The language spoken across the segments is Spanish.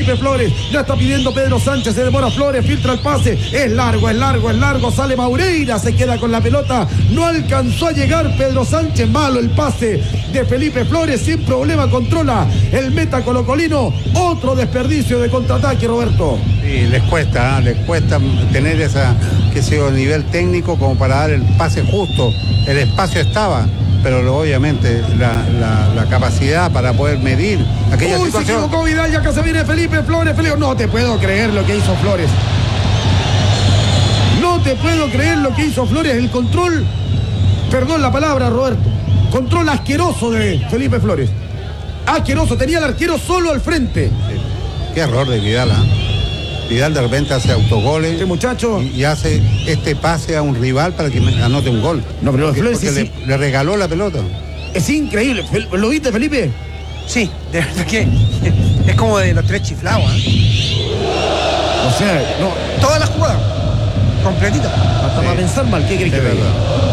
Felipe Flores. Ya está pidiendo Pedro Sánchez. Se demora Flores. Filtra el pase. Es largo. Sale Maureira. Se queda con la pelota. No alcanzó a llegar Pedro Sánchez. Malo el pase de Felipe Flores. Sin problema controla el meta colocolino. Otro desperdicio de contraataque, Roberto. Sí, les cuesta tener esa, nivel técnico como para dar el pase justo. El espacio estaba, pero obviamente la capacidad para poder medir aquella situación. Se equivocó Vidal, ya que se viene Felipe Flores. No te puedo creer lo que hizo Flores. No te puedo creer lo que hizo Flores. El control, perdón la palabra, Roberto, control asqueroso de Felipe Flores. Asqueroso, tenía al arquero solo al frente. Sí. Qué error de Vidal, ¿eh? Vidal de repente hace autogoles. Este muchacho. Y hace este pase a un rival para que anote un gol. No, pero Flores le regaló la pelota. Es increíble. ¿Lo viste, Felipe? Sí, de verdad que es como de los tres chiflados, ¿eh? O sea, no. Toda la jugada, completita. Hasta para pensar mal, ¿qué crees que verdad?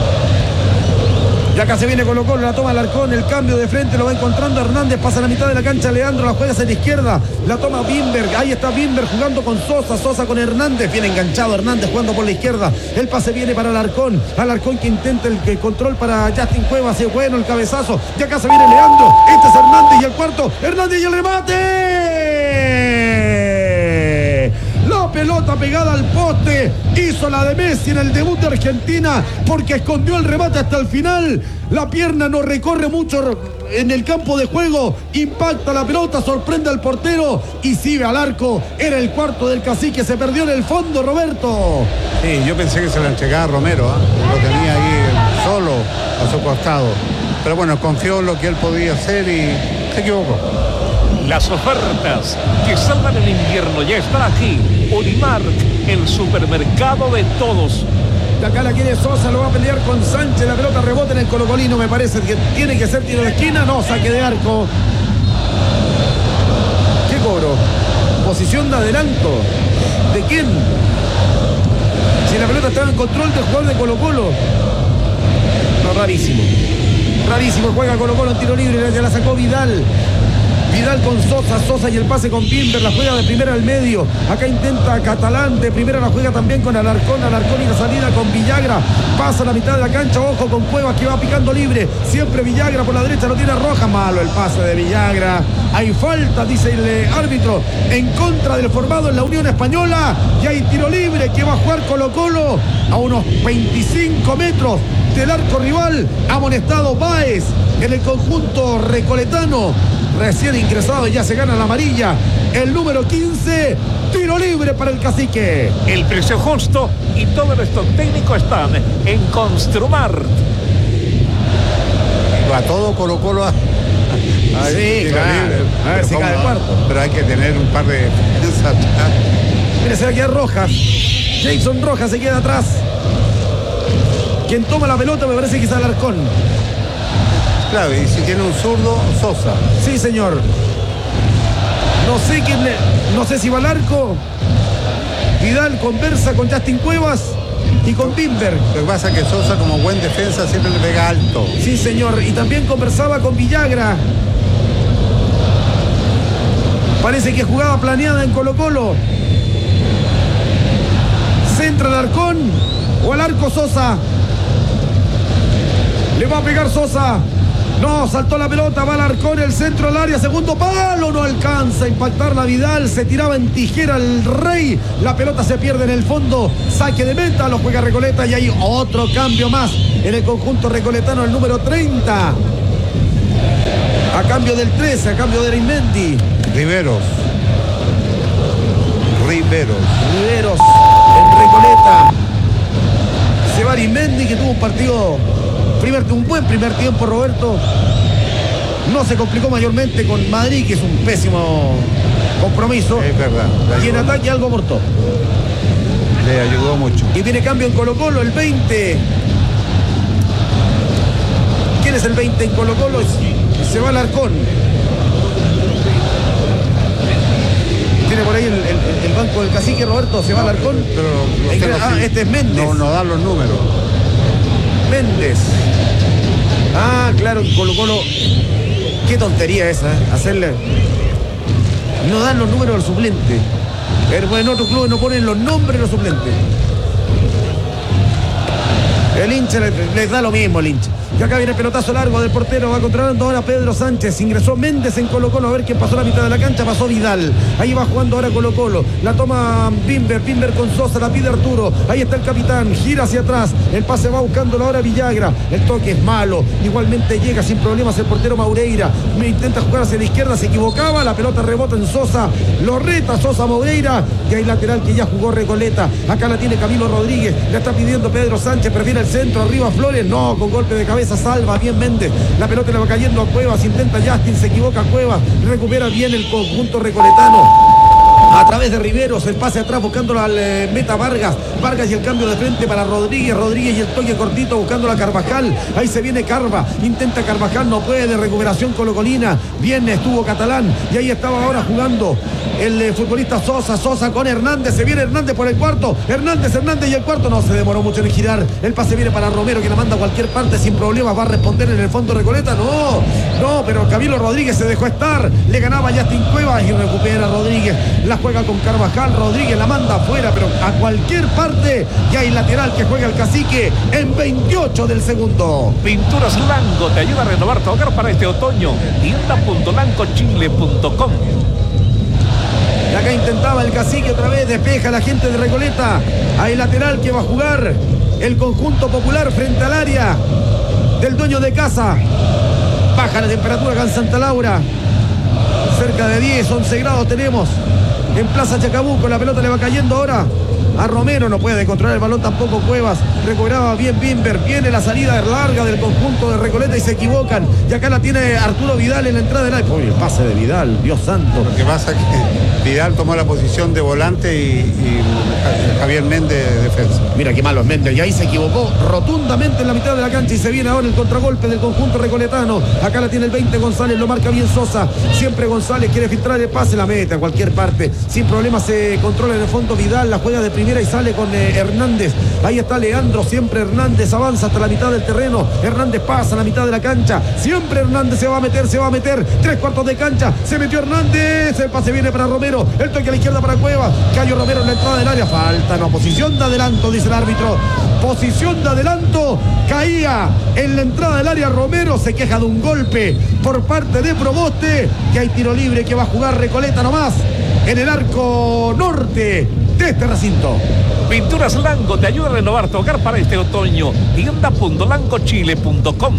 Ya acá se viene Colo-Colo, la toma Alarcón, el cambio de frente lo va encontrando Hernández, pasa a la mitad de la cancha Leandro, la juega hacia la izquierda, la toma Bimberg, ahí está Bimberg jugando con Sosa con Hernández, viene enganchado Hernández jugando por la izquierda, el pase viene para Alarcón que intenta el control para Justin Cuevas, es bueno el cabezazo, y acá se viene Leandro, este es Hernández y el cuarto, Hernández y el remate. La pelota pegada al poste, hizo la de Messi en el debut de Argentina porque escondió el remate hasta el final. La pierna no recorre mucho en el campo de juego, impacta la pelota, sorprende al portero y sigue al arco. Era el cuarto del Cacique, se perdió en el fondo, Roberto. Sí, yo pensé que se lo entregaba a Romero, lo tenía ahí solo a su costado. Pero bueno, confió en lo que él podía hacer y se equivocó. Las ofertas que salvan el invierno ya están aquí. Unimark, el supermercado de todos. De acá la quiere Sosa, lo va a pelear con Sánchez. La pelota rebota en el colocolino, me parece que tiene que ser tiro de esquina. No, saque de arco. ¿Qué cobro? Posición de adelanto. ¿De quién? Si la pelota estaba en control del jugador de Colo-Colo. No, rarísimo. Rarísimo, juega Colo-Colo en tiro libre, ya la sacó Vidal con Sosa y el pase con Bimber, la juega de primera al medio, acá intenta Catalán, de primera la juega también con Alarcón y la salida con Villagra, pasa a la mitad de la cancha, ojo con Cuevas que va picando libre, siempre Villagra por la derecha, lo tiene Roja, malo el pase de Villagra, hay falta, dice el árbitro, en contra del formado en la Unión Española, y hay tiro libre que va a jugar Colo-Colo a unos 25 metros del arco rival, amonestado Báez en el conjunto recoletano, recién ingresado y ya se gana la amarilla, el número 15, tiro libre para el Cacique. El precio justo y todo el stock técnico están en Construmart. A todo Colo-Colo sí, claro. A ver si cae el cuarto. Pero hay que tener un par de defensas. Mire, se va a quedar Rojas. Jason Rojas se queda atrás. Quien toma la pelota me parece que es Alarcón. Claro, y si tiene un zurdo, Sosa. Sí, señor. No sé si va al arco. Vidal conversa con Justin Cuevas y con Bimber. Lo que pasa es que Sosa, como buen defensa, siempre le pega alto. Sí, señor. Y también conversaba con Villagra. Parece que jugaba planeada en Colo-Colo. Centra Alarcón o al arco Sosa. Le va a pegar Sosa. No, saltó la pelota, va Alarcón, el centro al área, segundo palo, no alcanza a impactar la Vidal, se tiraba en tijera el Rey, la pelota se pierde en el fondo, saque de meta, lo juega Recoleta y hay otro cambio más en el conjunto recoletano, el número 30, a cambio del 13, a cambio de Arismendi. Riveros en Recoleta, se va Arismendi que tuvo un partido... un buen primer tiempo, Roberto. No se complicó mayormente con Madrid, que es un pésimo compromiso. Es verdad. Y en ataque algo Mortó. Le ayudó mucho. Y viene cambio en Colo-Colo, el 20. ¿Quién es el 20 en Colo-Colo? Se va Alarcón. Tiene por ahí el banco del Cacique, Roberto. Se va Alarcón. Pero este es Méndez. No dan los números. Méndez. Ah, claro, Colo-Colo. Qué tontería esa, hacerle. No dan los números del suplente. Pero en otros clubes no ponen los nombres de los suplentes. El hincha les da lo mismo, el hincha. Y acá viene el pelotazo largo del portero, va controlando ahora Pedro Sánchez. Ingresó Méndez en Colo-Colo, a ver quién pasó la mitad de la cancha, pasó Vidal. Ahí va jugando ahora Colo-Colo. La toma Bimber con Sosa, la pide Arturo. Ahí está el capitán, gira hacia atrás. El pase va buscándolo ahora Villagra. El toque es malo. Igualmente llega sin problemas el portero Maureira. Intenta jugar hacia la izquierda, se equivocaba. La pelota rebota en Sosa. Lo reta Sosa Maureira. Y hay lateral que ya jugó Recoleta. Acá la tiene Camilo Rodríguez. La está pidiendo Pedro Sánchez. Prefiere el centro, arriba Flores. No, con golpe de cabeza salva bien Méndez. La pelota le va cayendo a Cuevas. Intenta Justin, se equivoca Cuevas. Recupera bien el conjunto recoletano. A través de Riveros, el pase atrás buscándolo al meta Vargas y el cambio de frente para Rodríguez y el toque cortito buscándolo a Carvajal. Ahí se viene Carva, intenta Carvajal, no puede, recuperación colocolina. Bien estuvo Catalán y ahí estaba ahora jugando el futbolista Sosa con Hernández. Se viene Hernández por el cuarto, Hernández y el cuarto no se demoró mucho en girar. El pase viene para Romero que la manda a cualquier parte sin problemas, va a responder en el fondo Recoleta. No, pero Camilo Rodríguez se dejó estar, le ganaba Justin Cuevas y recupera Rodríguez. La juega con Carvajal, Rodríguez la manda afuera, pero a cualquier parte. Y hay lateral que juega el Cacique en 28 del segundo. Pinturas Lango te ayuda a renovar tu hogar para este otoño. Tienda.lancochile.com. Y acá intentaba el Cacique otra vez, despeja la gente de Recoleta. Hay lateral que va a jugar el conjunto popular frente al área del dueño de casa. Baja la temperatura acá en Santa Laura. Cerca de 10, 11 grados tenemos en Plaza Chacabuco. La pelota le va cayendo ahora a Romero, no puede controlar el balón tampoco Cuevas. Recuperaba bien Bimber, viene la salida larga del conjunto de Recoleta y se equivocan. Y acá la tiene Arturo Vidal en la entrada del área. Uy, el pase de Vidal, Dios santo. Lo que pasa es que Vidal tomó la posición de volante y Javier Méndez de defensa. Mira qué malo es Méndez, y ahí se equivocó rotundamente en la mitad de la cancha y se viene ahora el contragolpe del conjunto recoletano. Acá la tiene el 20 González, lo marca bien Sosa. Siempre González quiere filtrar el pase, la mete a cualquier parte. Sin problema se controla en el fondo Vidal, la juega de primera y sale con Hernández. Ahí está Leandro, siempre Hernández avanza hasta la mitad del terreno. Hernández pasa a la mitad de la cancha. Siempre Hernández se va a meter. 3/4 de cancha. Se metió Hernández. El pase viene para Romero. El toque a la izquierda para Cuevas. Cayo Romero en la entrada del área. Falta, no, posición de adelanto, dice el árbitro. Posición de adelanto. Caía en la entrada del área Romero. Se queja de un golpe por parte de Proboste. Que hay tiro libre que va a jugar Recoleta nomás en el arco norte de este recinto. Pinturas Lango te ayuda a renovar tu hogar para este otoño. Tienda.lancochile.com.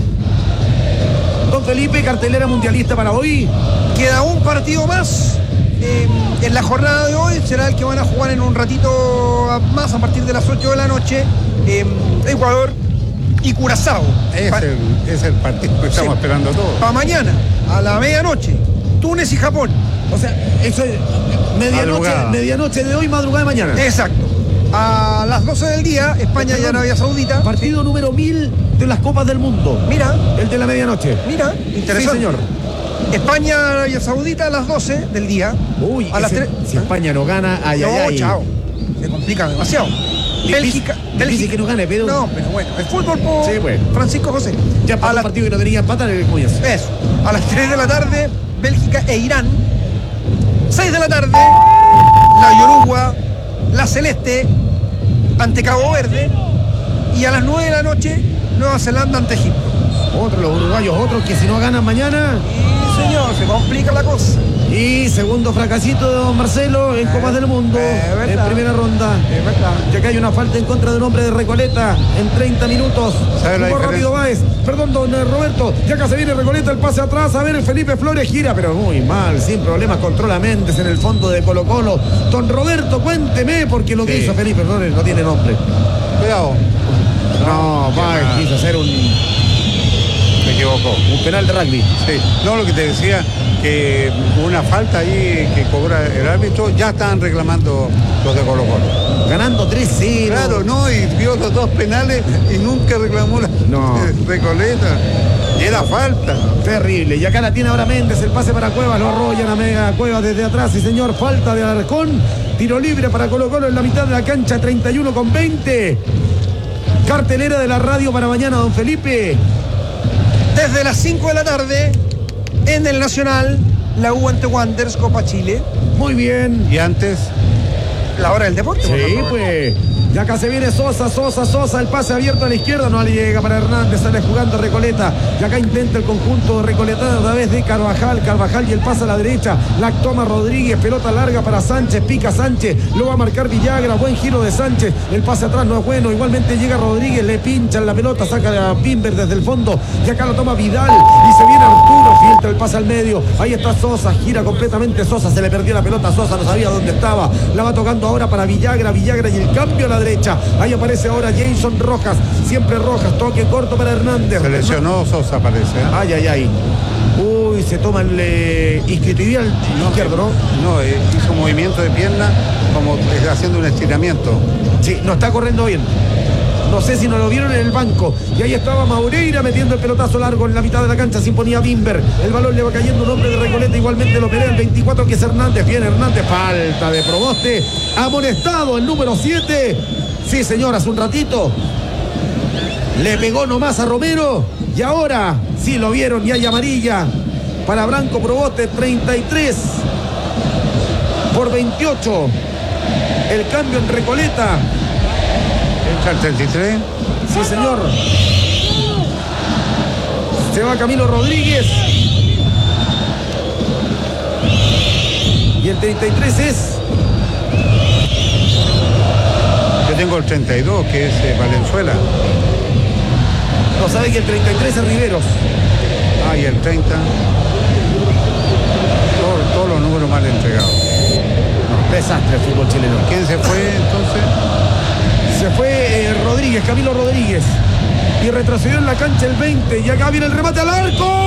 Don Felipe, cartelera mundialista para hoy. Queda un partido más en la jornada de hoy. Será el que van a jugar en un ratito más a partir de las 8 de la noche. Ecuador y Curazao. Es el partido que estamos esperando todos. Para mañana, a la medianoche, Túnez y Japón. O sea, eso es medianoche de hoy, madrugada de mañana. Exacto. A las 12 del día, España y Arabia Saudita. Partido número 1000 de las Copas del Mundo. Mira. El de la medianoche. Mira, interesante. Sí, señor. España, Arabia Saudita a las 12 del día. Uy, a las 3. Si España no gana, ay. Chao. Se complica demasiado. Bélgica que no gane, pero... No, pero bueno, el fútbol por sí, bueno. Francisco José. Ya para el partido que no tenía empatar en el comienzo. Eso. A las 3 de la tarde, Bélgica e Irán. 6 de la tarde, la Yoruba, la Celeste ante Cabo Verde. Y a las 9 de la noche, Nueva Zelanda ante Egipto. Los uruguayos, otros que si no ganan mañana... Sí, señor, se complica la cosa. Y segundo fracasito de don Marcelo en Copas del Mundo, en primera ronda. Es verdad. Ya que hay una falta en contra de un hombre de Recoleta en 30 minutos. Jugó rápido Báez. Perdón, don Roberto. Ya acá se viene Recoleta, el pase atrás. A ver, el Felipe Flores gira, pero muy mal, sin problemas. Controla Méndez en el fondo de Colo-Colo. Don Roberto, cuénteme, porque lo que hizo Felipe Flores no tiene nombre. Cuidado. No, Báez quiso hacer Me equivocó. un penal de rugby. Sí. No, lo que te decía, que una falta ahí que cobra el árbitro, ya estaban reclamando los de Colo-Colo. Ganando 3-0. Claro, no, y vio los dos penales y nunca reclamó la Recoleta. Y era falta. Terrible. Y acá la tiene ahora Méndez, el pase para Cuevas, lo arrollan a Mega Cuevas desde atrás. Sí, señor, falta de Alarcón. Tiro libre para Colo-Colo en la mitad de la cancha, 31:20. Cartelera de la radio para mañana, don Felipe. Desde las 5 de la tarde, en el Nacional, La U ante Wanderers, Copa Chile. Muy bien. Y antes, La hora del deporte. por Sí, favor. pues. Y acá se viene Sosa, el pase abierto a la izquierda, no le llega para Hernández, sale jugando Recoleta. Y acá intenta el conjunto de Recoleta a través de Carvajal y el pase a la derecha. La toma Rodríguez, pelota larga para Sánchez, pica Sánchez, lo va a marcar Villagra, buen giro de Sánchez. El pase atrás no es bueno, igualmente llega Rodríguez, le pinchan la pelota, saca a Bimber desde el fondo. Y acá lo toma Vidal y se viene Arturo, filtra el pase al medio. Ahí está Sosa, gira completamente Sosa, se le perdió la pelota, Sosa no sabía dónde estaba. La va tocando ahora para Villagra y el cambio a la derecha. Ahí aparece ahora Jason Rojas, siempre Rojas, toque corto para Hernández. se lesionó Sosa, parece. Ay. Uy, se toma el isquiotibial izquierdo, ¿no? No, hizo un movimiento de pierna como haciendo un estiramiento. Sí, no está corriendo bien. No sé si no lo vieron en el banco. Y ahí estaba Maureira metiendo el pelotazo largo en la mitad de la cancha. Se imponía Bimber. El balón le va cayendo un hombre de Recoleta. Igualmente lo pelea el 24, que es Hernández. Viene Hernández. Falta de Proboste. Amonestado el número 7. Sí, señor, hace un ratito le pegó nomás a Romero. Y ahora sí lo vieron y hay amarilla para Branco Proboste. 33 por 28. El cambio en Recoleta. Entra el 33. Sí, señor. Se va Camilo Rodríguez. Y el 33 es... Yo tengo el 32, que es Valenzuela. No sabe que el 33 es Riveros. Ah, y el 30. Todos los números mal entregados. Desastre el fútbol chileno. ¿Quién se fue entonces? Se fue Rodríguez, Camilo Rodríguez. Y retrocedió en la cancha el 20. Y acá viene el remate al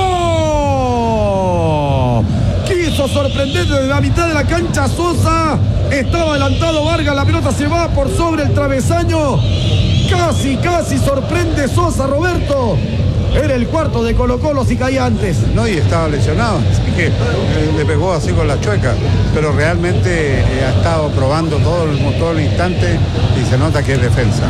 arco. Quiso sorprender desde la mitad de la cancha Sosa. Estaba adelantado Vargas. La pelota se va por sobre el travesaño. Casi sorprende Sosa, Roberto. Era el cuarto de Colo-Colo si caía antes. No, y estaba lesionado, así que le pegó así con la chueca. Pero realmente ha estado probando todo el instante y se nota que es defensa.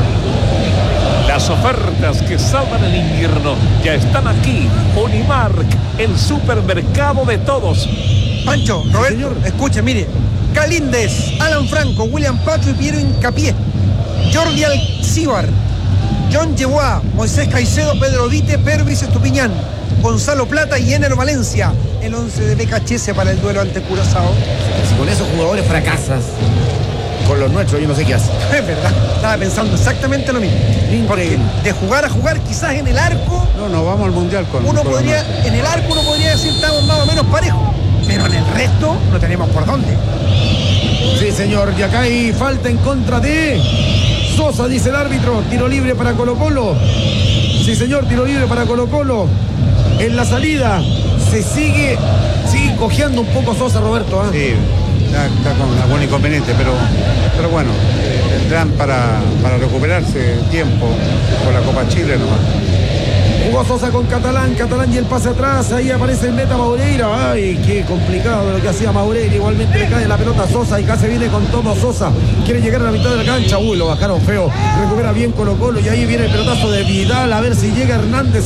Las ofertas que salvan el invierno ya están aquí. Unimark, el supermercado de todos. Pancho, Roberto, señor. escuche, mire. Galíndez, Alan Franco, William Pacho y Piero Incapié. Jordi Alcíbar, John Yeguá, Moisés Caicedo, Pedro Vite, Pervis Estupiñán, Gonzalo Plata y Ener Valencia. El 11 de BKHS para el duelo ante Curazao. Si con esos jugadores fracasas, con los nuestros yo no sé qué hace. Es verdad, estaba pensando exactamente lo mismo. Porque Increíble. de jugar a jugar, quizás en el arco, No vamos al mundial con en el arco uno podría decir estamos más o menos parejos. Pero en el resto no tenemos por dónde. Sí, señor. Y acá hay falta en contra de Sosa, dice el árbitro. Tiro libre para Colo-Colo. Sí, señor, tiro libre para Colo-Colo. En la salida se sigue cojeando un poco Sosa, Roberto. Sí, está con algún inconveniente, pero bueno, tendrán para recuperarse tiempo con la Copa Chile nomás. Jugó Sosa con Catalán y el pase atrás, ahí aparece el meta Maureira. Ay, qué complicado lo que hacía Maureira. Igualmente le cae la pelota a Sosa y casi viene con todo Sosa. Quiere llegar a la mitad de la cancha. Uy, lo bajaron feo. Recupera bien Colo-Colo y ahí viene el pelotazo de Vidal. A ver si llega Hernández,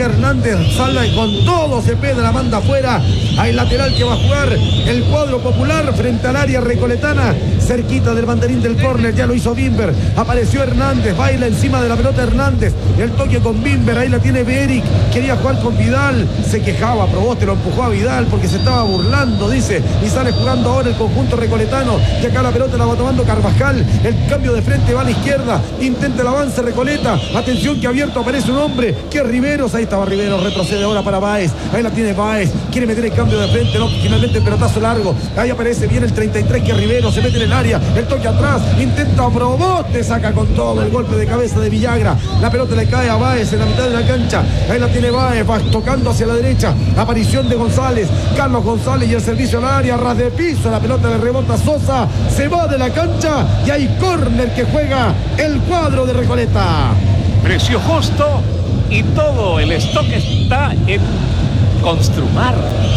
Sale con todo, se pega, la manda afuera. Hay lateral que va a jugar el cuadro popular frente al área recoletana, cerquita del banderín del córner. Ya lo hizo Bimber. Apareció Hernández, baila encima de la pelota Hernández. El toque con Bimber, ahí la tiene Beric. Quería jugar con Vidal, se quejaba, Proboste lo empujó a Vidal porque se estaba burlando, dice, y sale jugando ahora el conjunto recoletano. Y acá la pelota la va tomando Carvajal. El cambio de frente va a la izquierda, intenta el avance Recoleta. Atención que abierto aparece un hombre que es Riveros. Ahí estaba Riveros, retrocede ahora para Báez. Ahí la tiene Báez, quiere meter el cambio de frente, no, finalmente el pelotazo largo. Ahí aparece bien el 33 que es Riveros, se mete en el área, el toque atrás, intenta Proboste, saca con todo el golpe de cabeza de Villagra. La pelota le cae a Báez en la mitad de la cancha. Ahí la tiene Báez, va tocando hacia la derecha. Aparición de González, Carlos González y el servicio al área, ras de piso, la pelota le rebota Sosa, se va de la cancha y hay córner que juega el cuadro de Recoleta. Precio justo y todo el stock está en Construmar.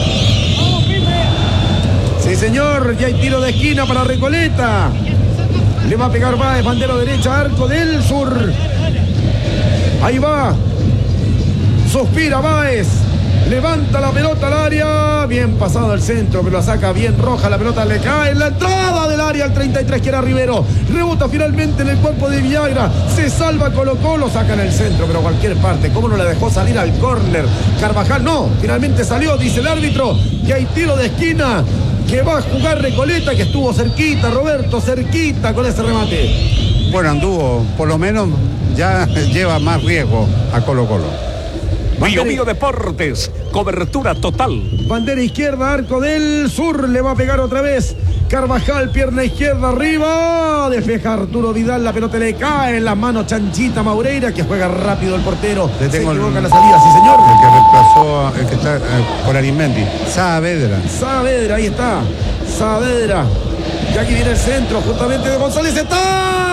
Sí, señor, ya hay tiro de esquina para Recoleta. Le va a pegar Báez, bandera derecha, arco del sur. Ahí va. Suspira Báez. levanta la pelota al área, bien pasado al centro, pero la saca bien Roja, la pelota le cae en la entrada del área al 33, que era Rivero, rebota finalmente en el cuerpo de Villagra, se salva Colo-Colo, saca en el centro, pero a cualquier parte, ¿cómo no la dejó salir al córner? Carvajal no, finalmente salió, dice el árbitro, que hay tiro de esquina, que va a jugar Recoleta, que estuvo cerquita, Roberto, cerquita con ese remate. Bueno, anduvo, por lo menos ya lleva más riesgo a Colo-Colo. Bio Deportes, cobertura total. Bandera izquierda, arco del sur, le va a pegar otra vez Carvajal, pierna izquierda arriba, despeja Arturo Vidal, la pelota le cae en las manos Chanchita Maureira, que juega rápido el portero, se equivoca en la salida, sí señor. El que reemplazó, el que está por Arismendi, Saavedra, ahí está, Saavedra, y aquí viene el centro, justamente de González, está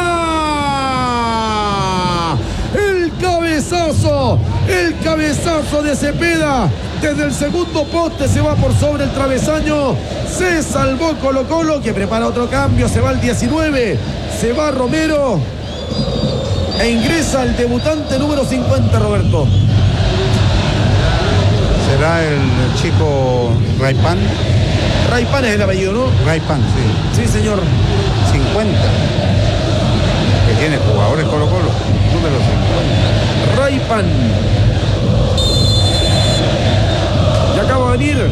el cabezazo de Cepeda, desde el segundo poste se va por sobre el travesaño, se salvó Colo-Colo, que prepara otro cambio, se va el 19, se va Romero e ingresa el debutante número 50, Roberto. ¿Será el chico Raipan? Raipan es el apellido, ¿no? Raipan, sí. Sí, señor. 50. Que tiene jugadores Colo-Colo, número 50. Raipan. Y acaba de venir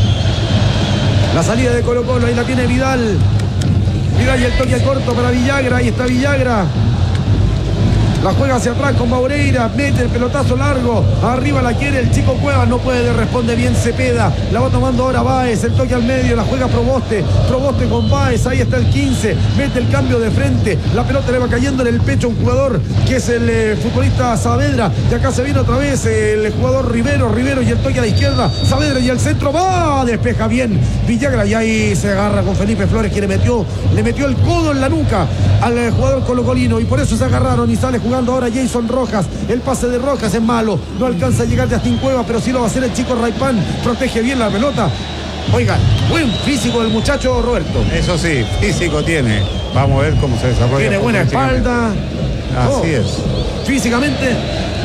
la salida de Colo-Colo, ahí la tiene Vidal. Vidal y el toque corto para Villagra, ahí está Villagra. La juega hacia atrás con Maureira, mete el pelotazo largo, arriba la quiere el chico Cuevas, no puede, responde bien Cepeda, la va tomando ahora Báez, el toque al medio, la juega Proboste con Báez, ahí está el 15, mete el cambio de frente, la pelota le va cayendo en el pecho a un jugador que es el futbolista Saavedra, y acá se viene otra vez el jugador Rivero y el toque a la izquierda, Saavedra y el centro, va, despeja bien Villagra, y ahí se agarra con Felipe Flores, que le metió el codo en la nuca al jugador colocolino, y por eso se agarraron y sale jugando ahora Jason Rojas, el pase de Rojas es malo, no alcanza a llegar de Justin Cueva, pero sí lo va a hacer el chico Raipan, protege bien la pelota. Oigan, buen físico del muchacho Roberto. Eso sí, físico tiene, vamos a ver cómo se desarrolla. Tiene buena espalda. Así es. Físicamente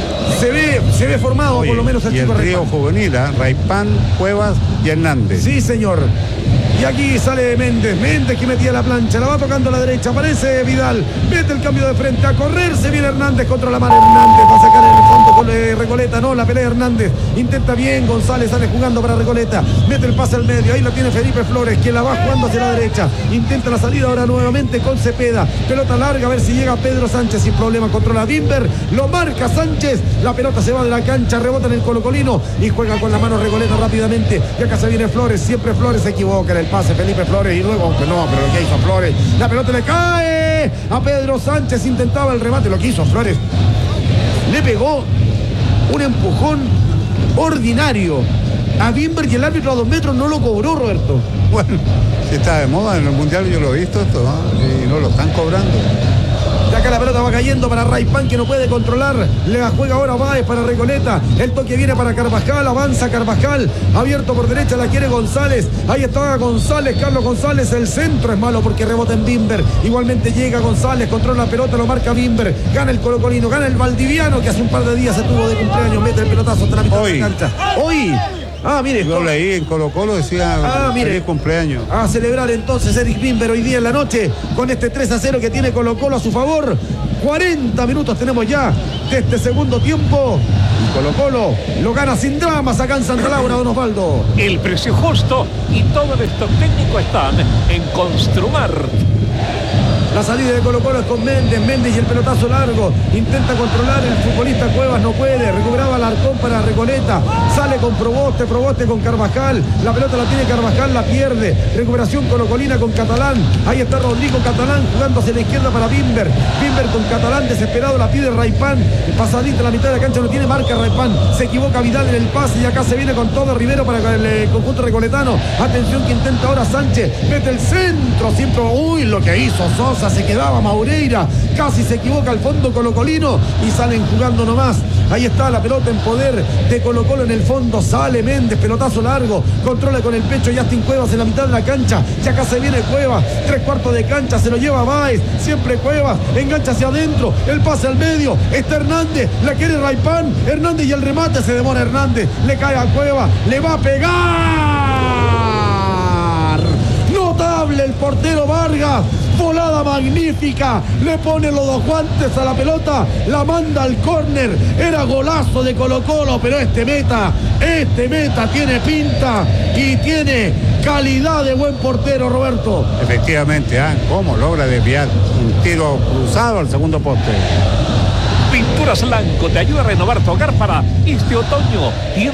se ve formado, oye, por lo menos el chico Raipan. Y el trío juvenil, Raipan, Cuevas y Hernández. Sí, señor. Y aquí sale Méndez que metía la plancha, la va tocando a la derecha, aparece Vidal, mete el cambio de frente, a correrse viene Hernández contra la mano, Hernández va a sacar en el fondo con Recoleta, no, la pelea Hernández, intenta bien, González sale jugando para Recoleta, mete el pase al medio, ahí la tiene Felipe Flores, que la va jugando hacia la derecha, intenta la salida ahora nuevamente con Cepeda, pelota larga, a ver si llega Pedro Sánchez sin problema, controla Bimber, lo marca Sánchez, la pelota se va de la cancha, rebota en el colocolino y juega con la mano Recoleta rápidamente, y acá se viene Flores, siempre Flores se equivoca en el pase Felipe Flores y luego, aunque no, pero lo que hizo Flores, la pelota le cae a Pedro Sánchez, intentaba el remate, lo que hizo Flores, le pegó un empujón ordinario a Bimber y el árbitro a 2 metros no lo cobró, Roberto. Bueno, si está de moda en el mundial, yo lo he visto esto, ¿no? Y no lo están cobrando. De acá la pelota va cayendo para Raipan, que no puede controlar, le la juega ahora Báez para Recoleta, el toque viene para Carvajal, avanza Carvajal, abierto por derecha, la quiere González, ahí está González, Carlos González, el centro es malo porque rebota en Bimber, igualmente llega González, controla la pelota, lo marca Bimber, gana el colocolino, gana el valdiviano, que hace un par de días se tuvo de cumpleaños, mete el pelotazo hasta la mitad de la cancha. Hoy. Mire. Yo leí en Colo-Colo, decía feliz cumpleaños. A celebrar entonces Eric Bimber hoy día en la noche con este 3-0 que tiene Colo-Colo a su favor. 40 minutos tenemos ya de este segundo tiempo. Y Colo-Colo lo gana sin dramas acá en Santa Laura, don Osvaldo. El precio justo y todo el stock técnico están en Construmar. La salida de Colo-Colo es con Méndez y el pelotazo largo, intenta controlar el futbolista Cuevas, no puede, recuperaba Alarcón para Recoleta, sale con Proboste con Carvajal, la pelota la tiene Carvajal, la pierde, recuperación colocolina con Catalán, ahí está Rodrigo Catalán jugando hacia la izquierda para Bimber con Catalán, desesperado, la pide Raipan, pasadita la mitad de la cancha, no tiene marca Raipan, se equivoca Vidal en el pase y acá se viene con todo Rivero para el conjunto recoletano, atención que intenta ahora Sánchez, mete el centro, siempre, lo que hizo Sosa, se quedaba Maureira, casi se equivoca al fondo colocolino y salen jugando nomás Ahí está la pelota en poder de Colo-Colo en el fondo. Sale Méndez, pelotazo largo. Controla con el pecho Justin Cuevas en la mitad de la cancha. Ya acá se viene Cuevas. 3/4 de cancha. Se lo lleva Báez. Siempre Cuevas. Engancha hacia adentro. El pase al medio. Está Hernández. La quiere Raipán. Hernández y el remate. Se demora Hernández. Le cae a Cuevas. Le va a pegar. Notable el portero Vargas. Volada magnífica, le pone los dos guantes a la pelota, la manda al córner, era golazo de Colo-Colo, pero este meta tiene pinta y tiene calidad de buen portero, Roberto. Efectivamente, ¿cómo logra desviar un tiro cruzado al segundo poste? Pinturas Lanco te ayuda a renovar tu hogar para este otoño.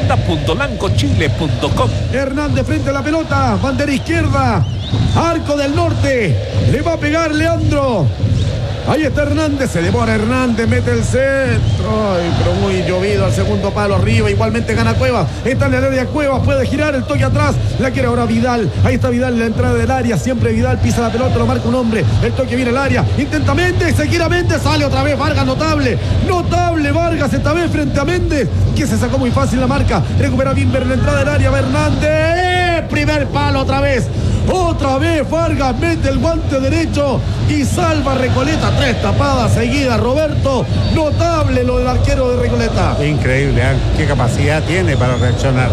Tienda.lancochile.com. Hernández frente a la pelota, bandera izquierda, arco del norte, le va a pegar Leandro. Ahí está Hernández, se demora Hernández, mete el centro. Ay, pero muy llovido al segundo palo arriba. Igualmente gana Cuevas. Está en el área Cuevas, puede girar el toque atrás. La quiere ahora Vidal. Ahí está Vidal en la entrada del área. Siempre Vidal pisa la pelota, lo marca un hombre. El toque viene al área. Intenta Méndez, se gira Méndez, sale otra vez Vargas, notable. Notable Vargas esta vez frente a Méndez, que se sacó muy fácil la marca. Recupera Bimber en la entrada del área. Hernández. Primer palo otra vez. Otra vez Vargas mete el guante derecho y salva a Recoleta. 3 tapadas seguidas, Roberto. Notable lo del arquero de Recoleta. Increíble, qué capacidad tiene para reaccionar.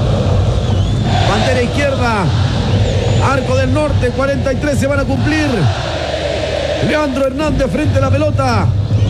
Bandera izquierda, arco del norte, 43 se van a cumplir. Leandro Hernández frente a la pelota.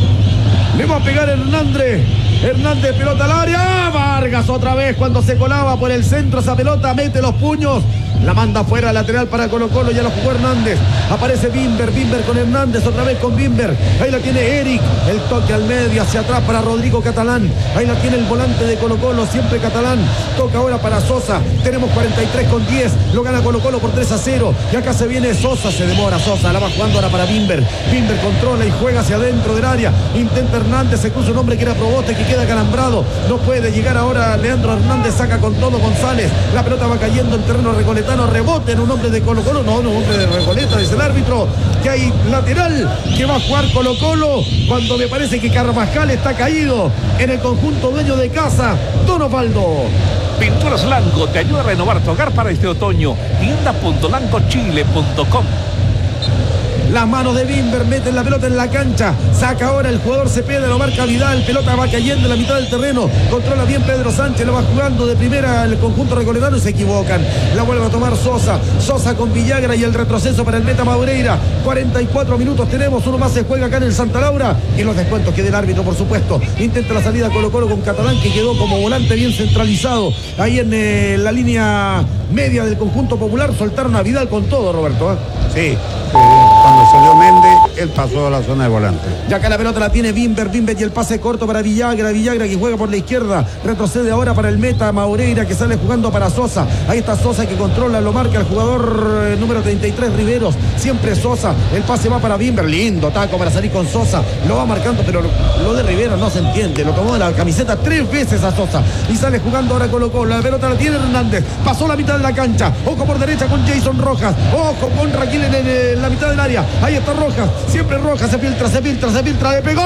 Le va a pegar Hernández. Hernández, pelota al área. Vargas otra vez cuando se colaba por el centro esa pelota, mete los puños. La manda fuera lateral para Colo-Colo, ya lo jugó Hernández. Aparece Bimber con Hernández, otra vez con Bimber. Ahí la tiene Eric, el toque al medio, hacia atrás para Rodrigo Catalán. Ahí la tiene el volante de Colo-Colo, siempre Catalán. Toca ahora para Sosa, tenemos 43/10. Lo gana Colo-Colo por 3-0. Y acá se viene Sosa, se demora Sosa, la va jugando ahora para Bimber. Bimber controla y juega hacia adentro del área. Intenta Hernández, se cruza un hombre que era Proboste, que queda calambrado. No puede llegar ahora Leandro Hernández, saca con todo González. La pelota va cayendo en terreno recoletano. Rebote en un hombre de Colo-Colo, no, un hombre de Recoleta, dice el árbitro, que hay lateral que va a jugar Colo-Colo, cuando me parece que Carvajal está caído en el conjunto dueño de casa, Don Osvaldo. Pinturas Lanco te ayuda a renovar tu hogar para este otoño. Tienda.lancochile.com. Las manos de Bimber meten la pelota en la cancha. Saca ahora el jugador Cepeda, lo marca Vidal. Pelota va cayendo en la mitad del terreno. Controla bien Pedro Sánchez, lo va jugando de primera el conjunto recoletano y se equivocan. La vuelve a tomar Sosa. Sosa con Villagra y el retroceso para el meta Maureira. 44 minutos tenemos. Uno más se juega acá en el Santa Laura. Y los descuentos que del árbitro, por supuesto. Intenta la salida Colo-Colo con Catalán, que quedó como volante bien centralizado. Ahí en la línea media del conjunto popular. Soltaron a Vidal con todo, Roberto. Sí, cuando salió Méndez, él pasó a la zona de volante. Ya acá la pelota la tiene Bimber y el pase corto para Villagra que juega por la izquierda, retrocede ahora para el meta Maureira, que sale jugando para Sosa. Ahí está Sosa, que controla, lo marca el jugador número 33 Riveros, siempre Sosa. El pase va para Bimber, lindo taco para salir con Sosa, lo va marcando, pero lo de Riveros no se entiende, lo tomó de la camiseta 3 veces a Sosa y sale jugando ahora Colo-Colo. La pelota la tiene Hernández, pasó la mitad de la cancha, ojo por derecha con Jason Rojas, ojo con Raquel en la mitad del área. Ahí está Rojas, siempre Rojas, se filtra, le pegó.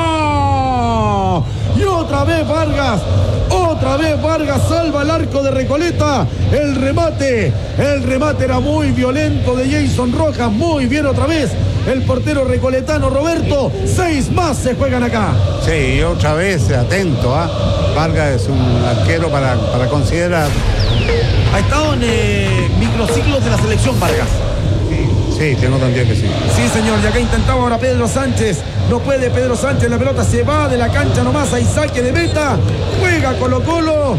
Y otra vez Vargas salva el arco de Recoleta. El remate era muy violento de Jason Rojas. Muy bien otra vez el portero recoletano, Roberto. 6 más se juegan acá. Sí, y otra vez atento, Vargas es un arquero para considerar. Ha estado en microciclos de la selección Vargas. Sí, tengo entendido que sí. Sí, señor, y acá intentaba ahora Pedro Sánchez. No puede Pedro Sánchez, la pelota se va de la cancha nomás. Hay saque de meta. Juega Colo-Colo,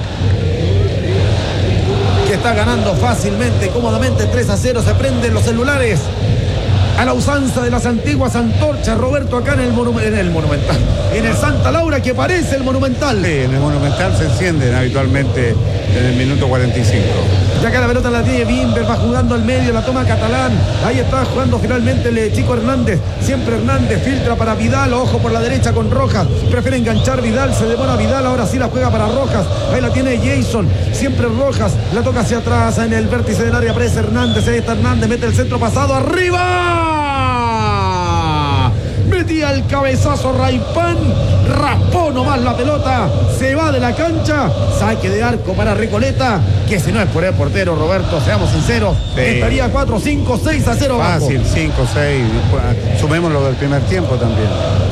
que está ganando fácilmente, cómodamente 3-0. Se prenden los celulares a la usanza de las antiguas antorchas, Roberto, acá en el Monumental. En el Santa Laura, que parece el Monumental. Sí, en el Monumental se encienden habitualmente en el minuto 45. Y acá la pelota la tiene Bimber, va jugando al medio, la toma Catalán. Ahí está jugando finalmente el chico Hernández. Siempre Hernández, filtra para Vidal, ojo por la derecha con Rojas. Prefiere enganchar Vidal, se demora Vidal, ahora sí la juega para Rojas. Ahí la tiene Jason, siempre Rojas, la toca hacia atrás en el vértice del área, aparece Hernández, ahí está Hernández, mete el centro pasado, arriba. Metía el cabezazo Raipán, raspó nomás la pelota, se va de la cancha, saque de arco para Recoleta, que si no es por el portero, Roberto, seamos sinceros, sí, estaría 4, 5, 6 a 0 abajo. Fácil, 5, 6, sumemos lo del primer tiempo también.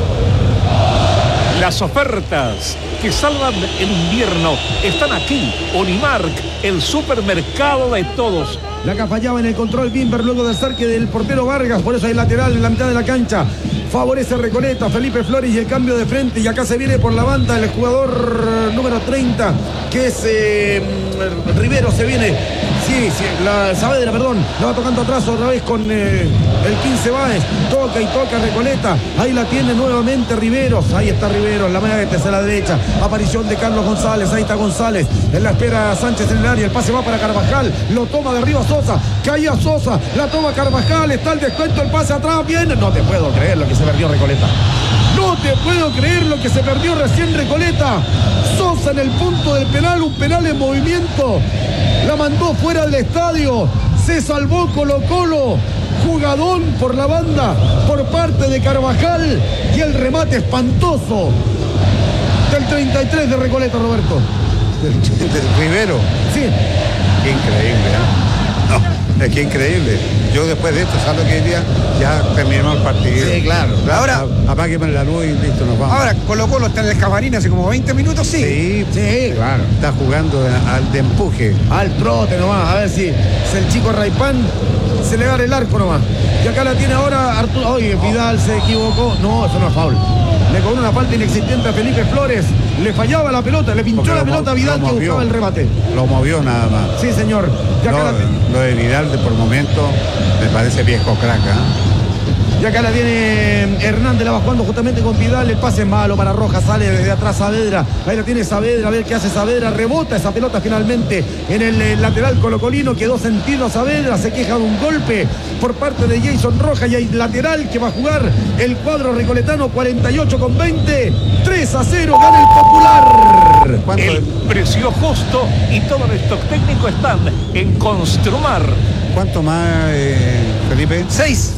Las ofertas que salvan el invierno están aquí. Unimark, el supermercado de todos. La que fallaba en el control Bimber luego del saque del portero Vargas, por eso hay lateral en la mitad de la cancha. Favorece Recoleta, Felipe Flores y el cambio de frente, y acá se viene por la banda el jugador número 30, que es Rivero, se viene. Sí, Saavedra, perdón, la va tocando atrás otra vez con el 15 Báez, toca y toca Recoleta, ahí la tiene nuevamente Riveros, ahí está Riveros, la mete hacia la derecha, aparición de Carlos González, ahí está González, en la espera Sánchez en el área, el pase va para Carvajal, lo toma de arriba Sosa, caía Sosa, la toma Carvajal, está el descuento, el pase atrás, viene, no te puedo creer lo que se perdió Recoleta. No te puedo creer lo que se perdió recién Recoleta. Sosa en el punto del penal, un penal en movimiento. La mandó fuera del estadio. Se salvó Colo-Colo. Jugadón por la banda por parte de Carvajal. Y el remate espantoso del 33 de Recoleta, Roberto. Rivero. Sí. Qué increíble, ¿eh? No, es que increíble. Yo después de esto, ¿sabes lo que diría? Ya terminó el partido. Sí, claro. Ahora, apágueme la luz y listo, nos vamos. Ahora, Colo-Colo está en el camarín hace como 20 minutos, sí. Sí, claro. Está jugando al de empuje. Al trote nomás, a ver si el chico Raipán se le da el arco nomás. Y acá la tiene ahora Arturo. Oye, Vidal se equivocó. No, eso no es foul. Le cobró una falta inexistente a Felipe Flores. Le fallaba la pelota, le pinchó la pelota a Vidal que buscaba el remate. Lo movió nada más. Sí, señor. Y acá, Lo de Vidal por momento me parece viejo crack, ¿eh? y acá la tiene Hernández, la va jugando justamente con Vidal. El pase es malo para Rojas, sale desde atrás Saavedra. Ahí la tiene Saavedra, a ver qué hace Saavedra. Rebota esa pelota finalmente en el lateral colocolino. Quedó sentido Saavedra, se queja de un golpe por parte de Jason Rojas. Y hay lateral que va a jugar el cuadro recoletano. 48 con 20. 3 a 0, gana el Popular. El precio justo y todo el stock técnico están en Construmar. ¿Cuánto más, Felipe? 6.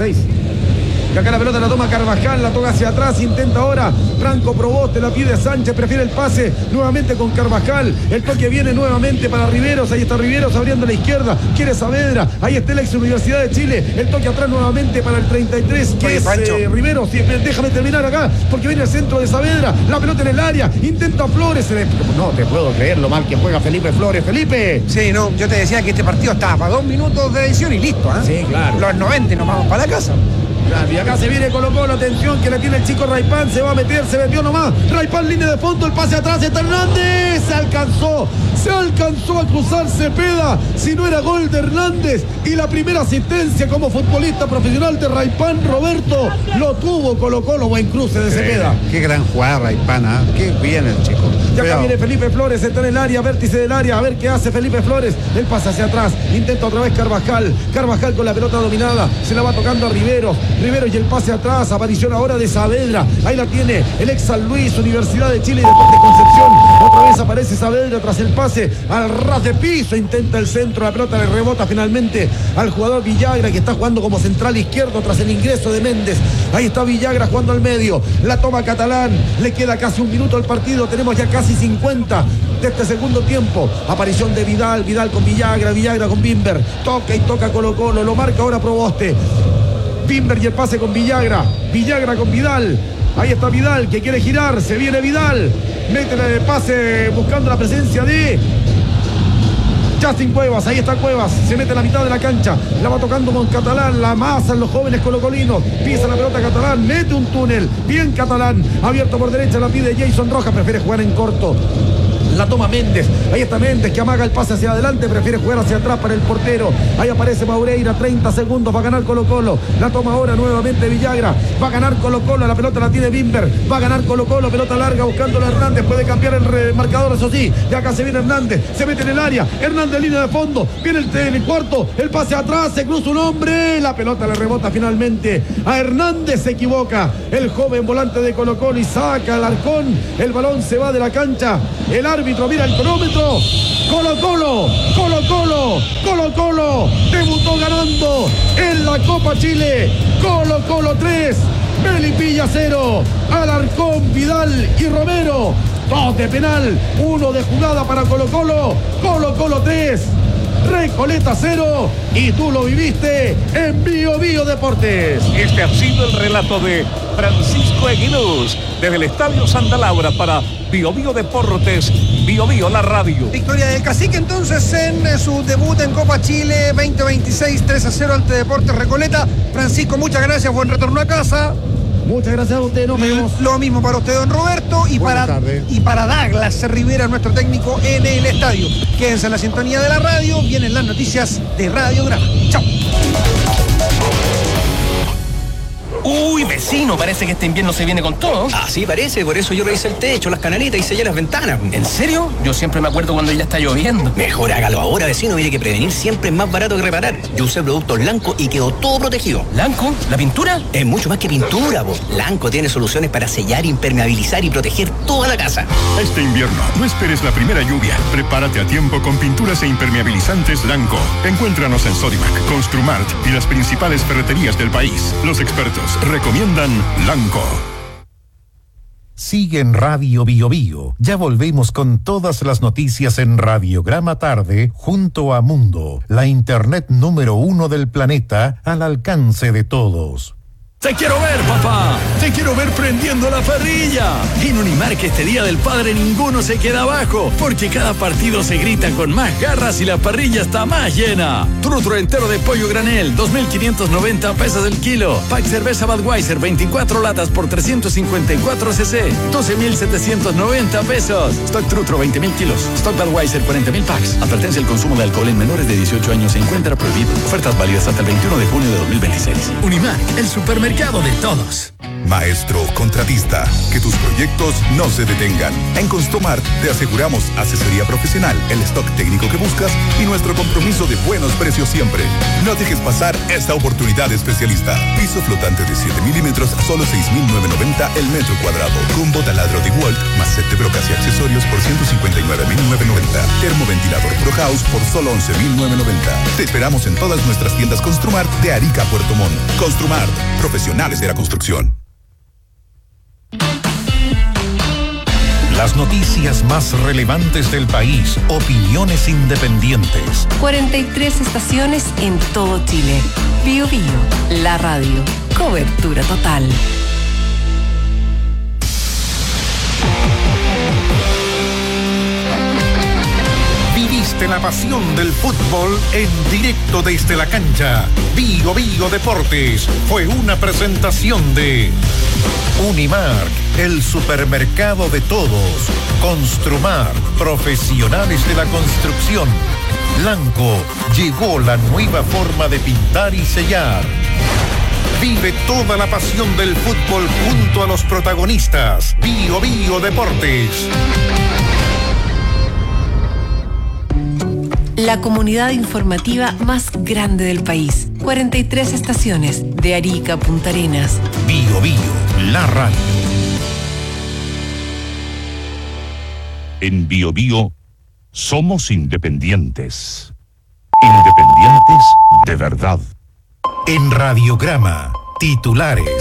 Y acá la pelota la toma Carvajal, la toca hacia atrás, intenta ahora Franco Proboste, la pide Sánchez, prefiere el pase nuevamente con Carvajal. El toque viene nuevamente para Riveros, ahí está Riveros abriendo a la izquierda, quiere Saavedra, ahí está el ex Universidad de Chile. El toque atrás nuevamente para el 33, que es Riveros. Déjame terminar acá, porque viene el centro de Saavedra, la pelota en el área, intenta Flores. No te puedo creer lo mal que juega Felipe Flores. Felipe. Sí, no, yo te decía que este partido estaba para 2 minutos de edición y listo, ¿eh? Sí, claro. Los 90 y nos vamos para la casa. Y acá se viene Colo-Colo, atención que la tiene el chico Raipán, se va a meter, se metió nomás, Raipán línea de fondo, el pase atrás, está Hernández, se alcanzó a cruzar Cepeda, si no era gol de Hernández, y la primera asistencia como futbolista profesional de Raipán, Roberto, lo tuvo Colo-Colo, buen cruce de Cepeda. Qué gran jugada Raipán, ¿eh? Qué bien el chico. Y acá viene Felipe Flores, está en el área, vértice del área, a ver qué hace Felipe Flores, el pase hacia atrás, intenta otra vez Carvajal con la pelota dominada, se la va tocando a Riveros y el pase atrás, aparición ahora de Saavedra, ahí la tiene el ex San Luis, Universidad de Chile y Deportes Concepción, otra vez aparece Saavedra tras el pase al ras de piso, intenta el centro, la pelota le rebota finalmente al jugador Villagra, que está jugando como central izquierdo tras el ingreso de Méndez. Ahí está Villagra jugando al medio, la toma Catalán, le queda casi un minuto al partido, tenemos ya casi 50 de este segundo tiempo. Aparición de Vidal con Villagra con Bimber, toca y toca Colo-Colo, lo marca ahora Proboste. Bimber y el pase con Villagra con Vidal. Ahí está Vidal que quiere girar, se viene Vidal, mete el pase buscando la presencia de Justin Cuevas, ahí está Cuevas, se mete en la mitad de la cancha, la va tocando con Catalán, la amasan los jóvenes colocolinos, pisa la pelota Catalán, mete un túnel, bien Catalán, abierto por derecha, la pide Jason Rojas, prefiere jugar en corto. La toma Méndez, ahí está Méndez que amaga el pase hacia adelante, prefiere jugar hacia atrás para el portero. Ahí aparece Maureira, 30 segundos, va a ganar Colo-Colo. La toma ahora nuevamente Villagra, va a ganar Colo-Colo, la pelota la tiene Bimber, va a ganar Colo-Colo, pelota larga buscándolo a Hernández, puede cambiar el marcador, eso sí. Y acá se viene Hernández, se mete en el área, Hernández línea de fondo, viene el cuarto, el pase atrás, se cruza un hombre, la pelota le rebota finalmente a Hernández, se equivoca el joven volante de Colo-Colo y saca al arcón, el balón se va de la cancha, el árbitro mira el cronómetro. Colo-Colo debutó ganando en la Copa Chile. Colo-Colo 3, Melipilla 0, Alarcón, Vidal y Romero. 2 de penal, 1 de jugada para Colo-Colo. Colo-Colo 3, Recoleta 0, y tú lo viviste en Bio Bio Deportes. Este ha sido el relato de Francisco Eguiluz desde el Estadio Santa Laura para Bio Bio Deportes, Bio Bio la radio. Victoria del Cacique entonces en su debut en Copa Chile 2026, 3-0 ante Deportes Recoleta. Francisco, muchas gracias, buen retorno a casa. Muchas gracias a usted, nos vemos. Lo mismo para usted, don Roberto, y para Douglas Rivera, nuestro técnico en el estadio. Quédense en la sintonía de la radio, vienen las noticias de Radiograma. Chao. Uy, vecino, parece que este invierno se viene con todo. Así parece, por eso yo revisé el techo, las canalitas y sellé las ventanas. ¿En serio? Yo siempre me acuerdo cuando ya está lloviendo. Mejor hágalo ahora, vecino, mire que prevenir siempre es más barato que reparar. Yo usé productos Lanco y quedó todo protegido. ¿Lanco? ¿La pintura? Es mucho más que pintura, vos. Lanco tiene soluciones para sellar, impermeabilizar y proteger toda la casa. Este invierno, no esperes la primera lluvia. Prepárate a tiempo con pinturas e impermeabilizantes Lanco. Encuéntranos en Sodimac, Construmart y las principales ferreterías del país. Los expertos recomiendan Lanco. Sigue en Radio Bio Bio. Ya volvemos con todas las noticias en Radiograma Tarde junto a Mundo, la internet número 1 del planeta al alcance de todos. Te quiero ver, papá. Te quiero ver prendiendo la parrilla. En Unimark este Día del Padre ninguno se queda abajo, porque cada partido se grita con más garras y la parrilla está más llena. Trutro entero de pollo granel, 2.590 pesos el kilo. Pack cerveza Budweiser, 24 latas por 354 cc, 12.790 pesos. Stock Trutro, 20.000 kilos. Stock Budweiser, 40.000 packs. Advertencia: el consumo de alcohol en menores de 18 años se encuentra prohibido. Ofertas válidas hasta el 21 de junio de 2026. Unimark, el supermercado de todos. Maestro contratista, que tus proyectos no se detengan. En Construmart te aseguramos asesoría profesional, el stock técnico que buscas y nuestro compromiso de buenos precios siempre. No dejes pasar esta oportunidad especialista. Piso flotante de 7 milímetros a solo 6.990 el metro cuadrado. Combo taladro de Walt más set de brocas y accesorios por 159.990. Termoventilador Pro House por solo 11.990. Te esperamos en todas nuestras tiendas Construmart de Arica a Puerto Montt. Construmart, profesionales de la construcción. Las noticias más relevantes del país, opiniones independientes. 43 estaciones en todo Chile. Bio Bio, la radio. Cobertura total. Viviste la pasión del fútbol en directo desde la cancha. Bio Bio Deportes fue una presentación de Unimark, el supermercado de todos. Construmart, profesionales de la construcción. Lanco, llegó la nueva forma de pintar y sellar. Vive toda la pasión del fútbol junto a los protagonistas. Bio Bio Deportes. La comunidad informativa más grande del país. 43 estaciones, de Arica a Punta Arenas. Bio Bio, la radio. En Bio Bio somos independientes. Independientes de verdad. En Radiograma, titulares.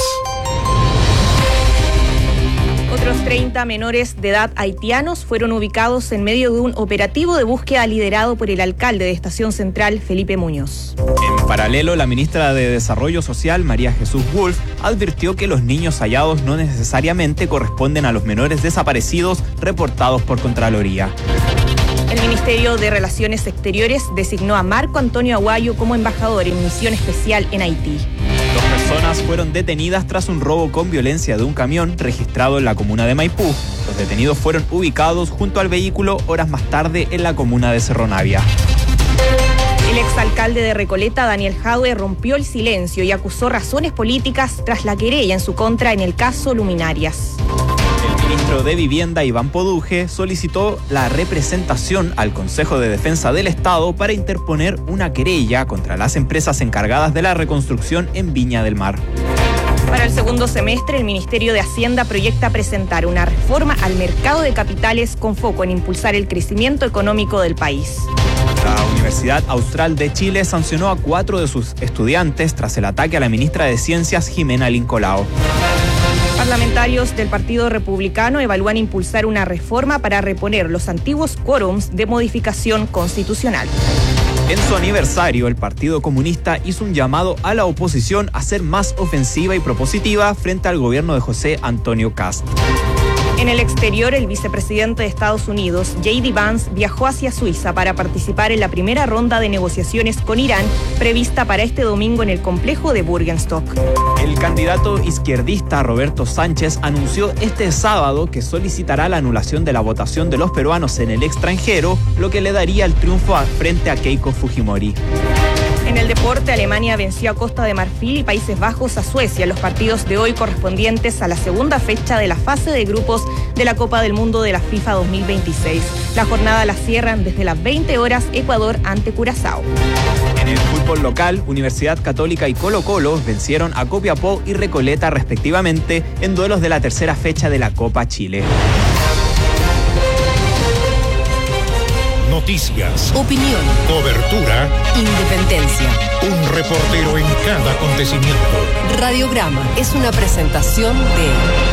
Otros 30 menores de edad haitianos fueron ubicados en medio de un operativo de búsqueda liderado por el alcalde de Estación Central, Felipe Muñoz. En paralelo, la ministra de Desarrollo Social, María Jesús Wolf, advirtió que los niños hallados no necesariamente corresponden a los menores desaparecidos reportados por Contraloría. El Ministerio de Relaciones Exteriores designó a Marco Antonio Aguayo como embajador en misión especial en Haití. 2 personas fueron detenidas tras un robo con violencia de un camión registrado en la comuna de Maipú. Los detenidos fueron ubicados junto al vehículo horas más tarde en la comuna de Cerro Navia. El exalcalde de Recoleta, Daniel Jadue, rompió el silencio y acusó razones políticas tras la querella en su contra en el caso Luminarias. El ministro de Vivienda, Iván Poduje, solicitó la representación al Consejo de Defensa del Estado para interponer una querella contra las empresas encargadas de la reconstrucción en Viña del Mar. Para el segundo semestre, el Ministerio de Hacienda proyecta presentar una reforma al mercado de capitales con foco en impulsar el crecimiento económico del país. La Universidad Austral de Chile sancionó a 4 de sus estudiantes tras el ataque a la ministra de Ciencias, Jimena Lincolao. Parlamentarios del Partido Republicano evalúan impulsar una reforma para reponer los antiguos quórums de modificación constitucional. En su aniversario, el Partido Comunista hizo un llamado a la oposición a ser más ofensiva y propositiva frente al gobierno de José Antonio Kast. En el exterior, el vicepresidente de Estados Unidos, J.D. Vance, viajó hacia Suiza para participar en la primera ronda de negociaciones con Irán, prevista para este domingo en el complejo de Bürgenstock. El candidato izquierdista Roberto Sánchez anunció este sábado que solicitará la anulación de la votación de los peruanos en el extranjero, lo que le daría el triunfo frente a Keiko Fujimori. En el deporte, Alemania venció a Costa de Marfil y Países Bajos a Suecia en los partidos de hoy correspondientes a la segunda fecha de la fase de grupos de la Copa del Mundo de la FIFA 2026. La jornada la cierran desde las 20 horas Ecuador ante Curazao. En el fútbol local, Universidad Católica y Colo-Colo vencieron a Copiapó y Recoleta respectivamente en duelos de la tercera fecha de la Copa Chile. Noticias, Opinión, cobertura, independencia. un reportero en cada acontecimiento. Radiograma es una presentación de...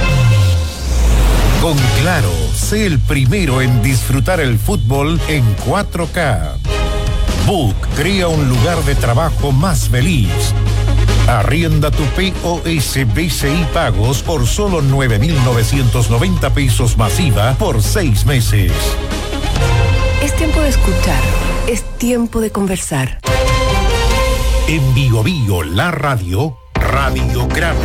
Con Claro, sé el primero en disfrutar el fútbol en 4K. Book crea un lugar de trabajo más feliz. Arrienda tu POS BCI Pagos por solo 9.990 pesos masiva por 6 meses. Es tiempo de escuchar, es tiempo de conversar. En Bio Bio, la radio, Radiograma.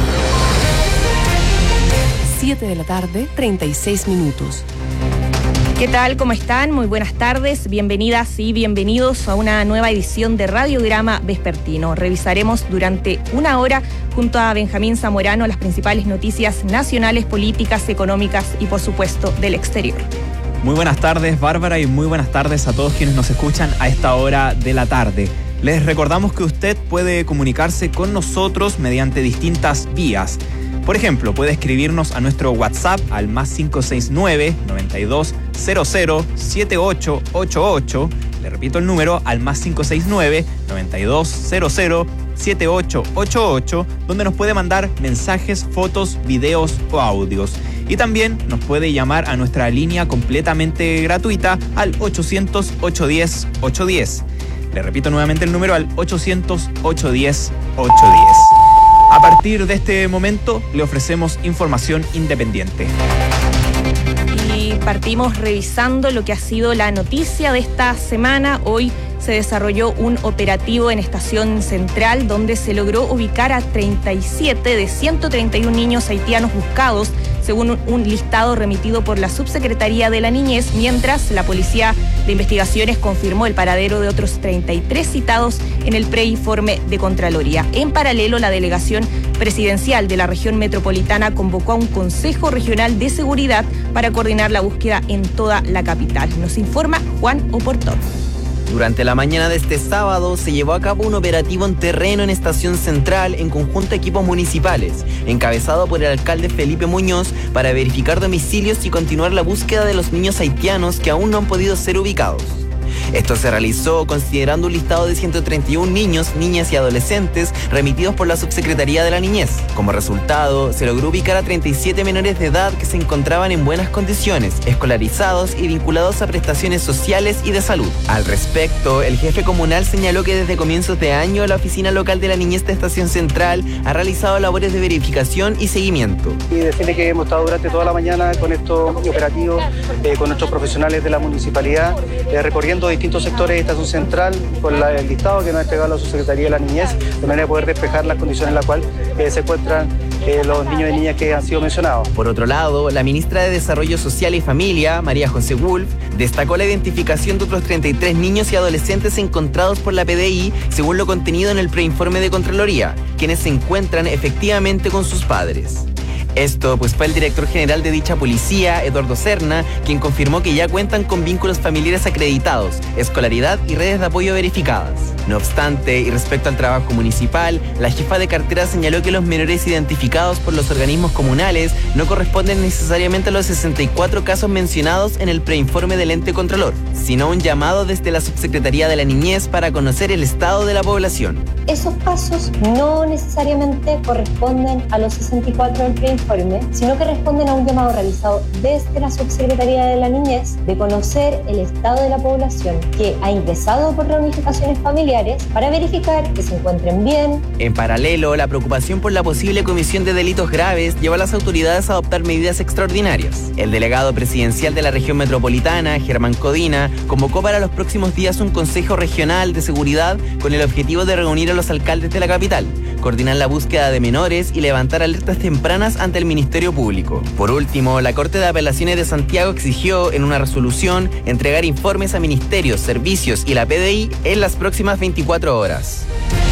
7 de la tarde, 36 minutos. ¿Qué tal? ¿Cómo están? Muy buenas tardes. Bienvenidas y bienvenidos a una nueva edición de Radiograma Vespertino. Revisaremos durante una hora junto a Benjamín Zamorano las principales noticias nacionales, políticas, económicas y, por supuesto, del exterior. Muy buenas tardes, Bárbara, y muy buenas tardes a todos quienes nos escuchan a esta hora de la tarde. Les recordamos que usted puede comunicarse con nosotros mediante distintas vías. Por ejemplo, puede escribirnos a nuestro WhatsApp al más 569-9200-7888. Le repito el número, al más 569-9200-7888, donde nos puede mandar mensajes, fotos, videos o audios. Y también nos puede llamar a nuestra línea completamente gratuita al 800-810-810. Le repito nuevamente el número al 800-810-810. A partir de este momento le ofrecemos información independiente. Y partimos revisando lo que ha sido la noticia de esta semana. Hoy se desarrolló un operativo en Estación Central donde se logró ubicar a 37 de 131 niños haitianos buscados, según un listado remitido por la Subsecretaría de la Niñez, mientras la Policía de Investigaciones confirmó el paradero de otros 33 citados en el preinforme de Contraloría. En paralelo, la Delegación Presidencial de la Región Metropolitana convocó a un Consejo Regional de Seguridad para coordinar la búsqueda en toda la capital. Nos informa Juan Oportón. Durante la mañana de este sábado se llevó a cabo un operativo en terreno en Estación Central en conjunto a equipos municipales, encabezado por el alcalde Felipe Muñoz, para verificar domicilios y continuar la búsqueda de los niños haitianos que aún no han podido ser ubicados. Esto se realizó considerando un listado de 131 niños, niñas y adolescentes remitidos por la Subsecretaría de la Niñez. Como resultado, se logró ubicar a 37 menores de edad que se encontraban en buenas condiciones, escolarizados y vinculados a prestaciones sociales y de salud. Al respecto, el jefe comunal señaló que desde comienzos de año la Oficina Local de la Niñez de Estación Central ha realizado labores de verificación y seguimiento. Y decirle que hemos estado durante toda la mañana con estos operativos, con nuestros profesionales de la municipalidad, recorriendo distintos sectores de Estación Central con el listado que nos ha entregado la Subsecretaría de la Niñez, de manera de poder despejar las condiciones en las cuales se encuentran los niños y niñas que han sido mencionados. Por otro lado, la ministra de Desarrollo Social y Familia, María José Wolf, destacó la identificación de otros 33 niños y adolescentes encontrados por la PDI, según lo contenido en el preinforme de Contraloría, quienes se encuentran efectivamente con sus padres. Esto pues fue el director general de dicha policía, Eduardo Serna, quien confirmó que ya cuentan con vínculos familiares acreditados, escolaridad y redes de apoyo verificadas. No obstante, y respecto al trabajo municipal, la jefa de cartera señaló que los menores identificados por los organismos comunales no corresponden necesariamente a los 64 casos mencionados en el preinforme del ente contralor, sino un llamado desde la Subsecretaría de la Niñez para conocer el estado de la población. Esos casos no necesariamente corresponden a los 64 del preinforme, sino que responden a un llamado realizado desde la Subsecretaría de la Niñez de conocer el estado de la población que ha ingresado por reunificaciones familiares para verificar que se encuentren bien. En paralelo, la preocupación por la posible comisión de delitos graves llevó a las autoridades a adoptar medidas extraordinarias. El delegado presidencial de la región metropolitana, Germán Codina, convocó para los próximos días un Consejo Regional de Seguridad con el objetivo de reunir a los alcaldes de la capital, coordinar la búsqueda de menores y levantar alertas tempranas ante el Ministerio Público. Por último, la Corte de Apelaciones de Santiago exigió en una resolución entregar informes a ministerios, servicios y la PDI en las próximas 24 horas.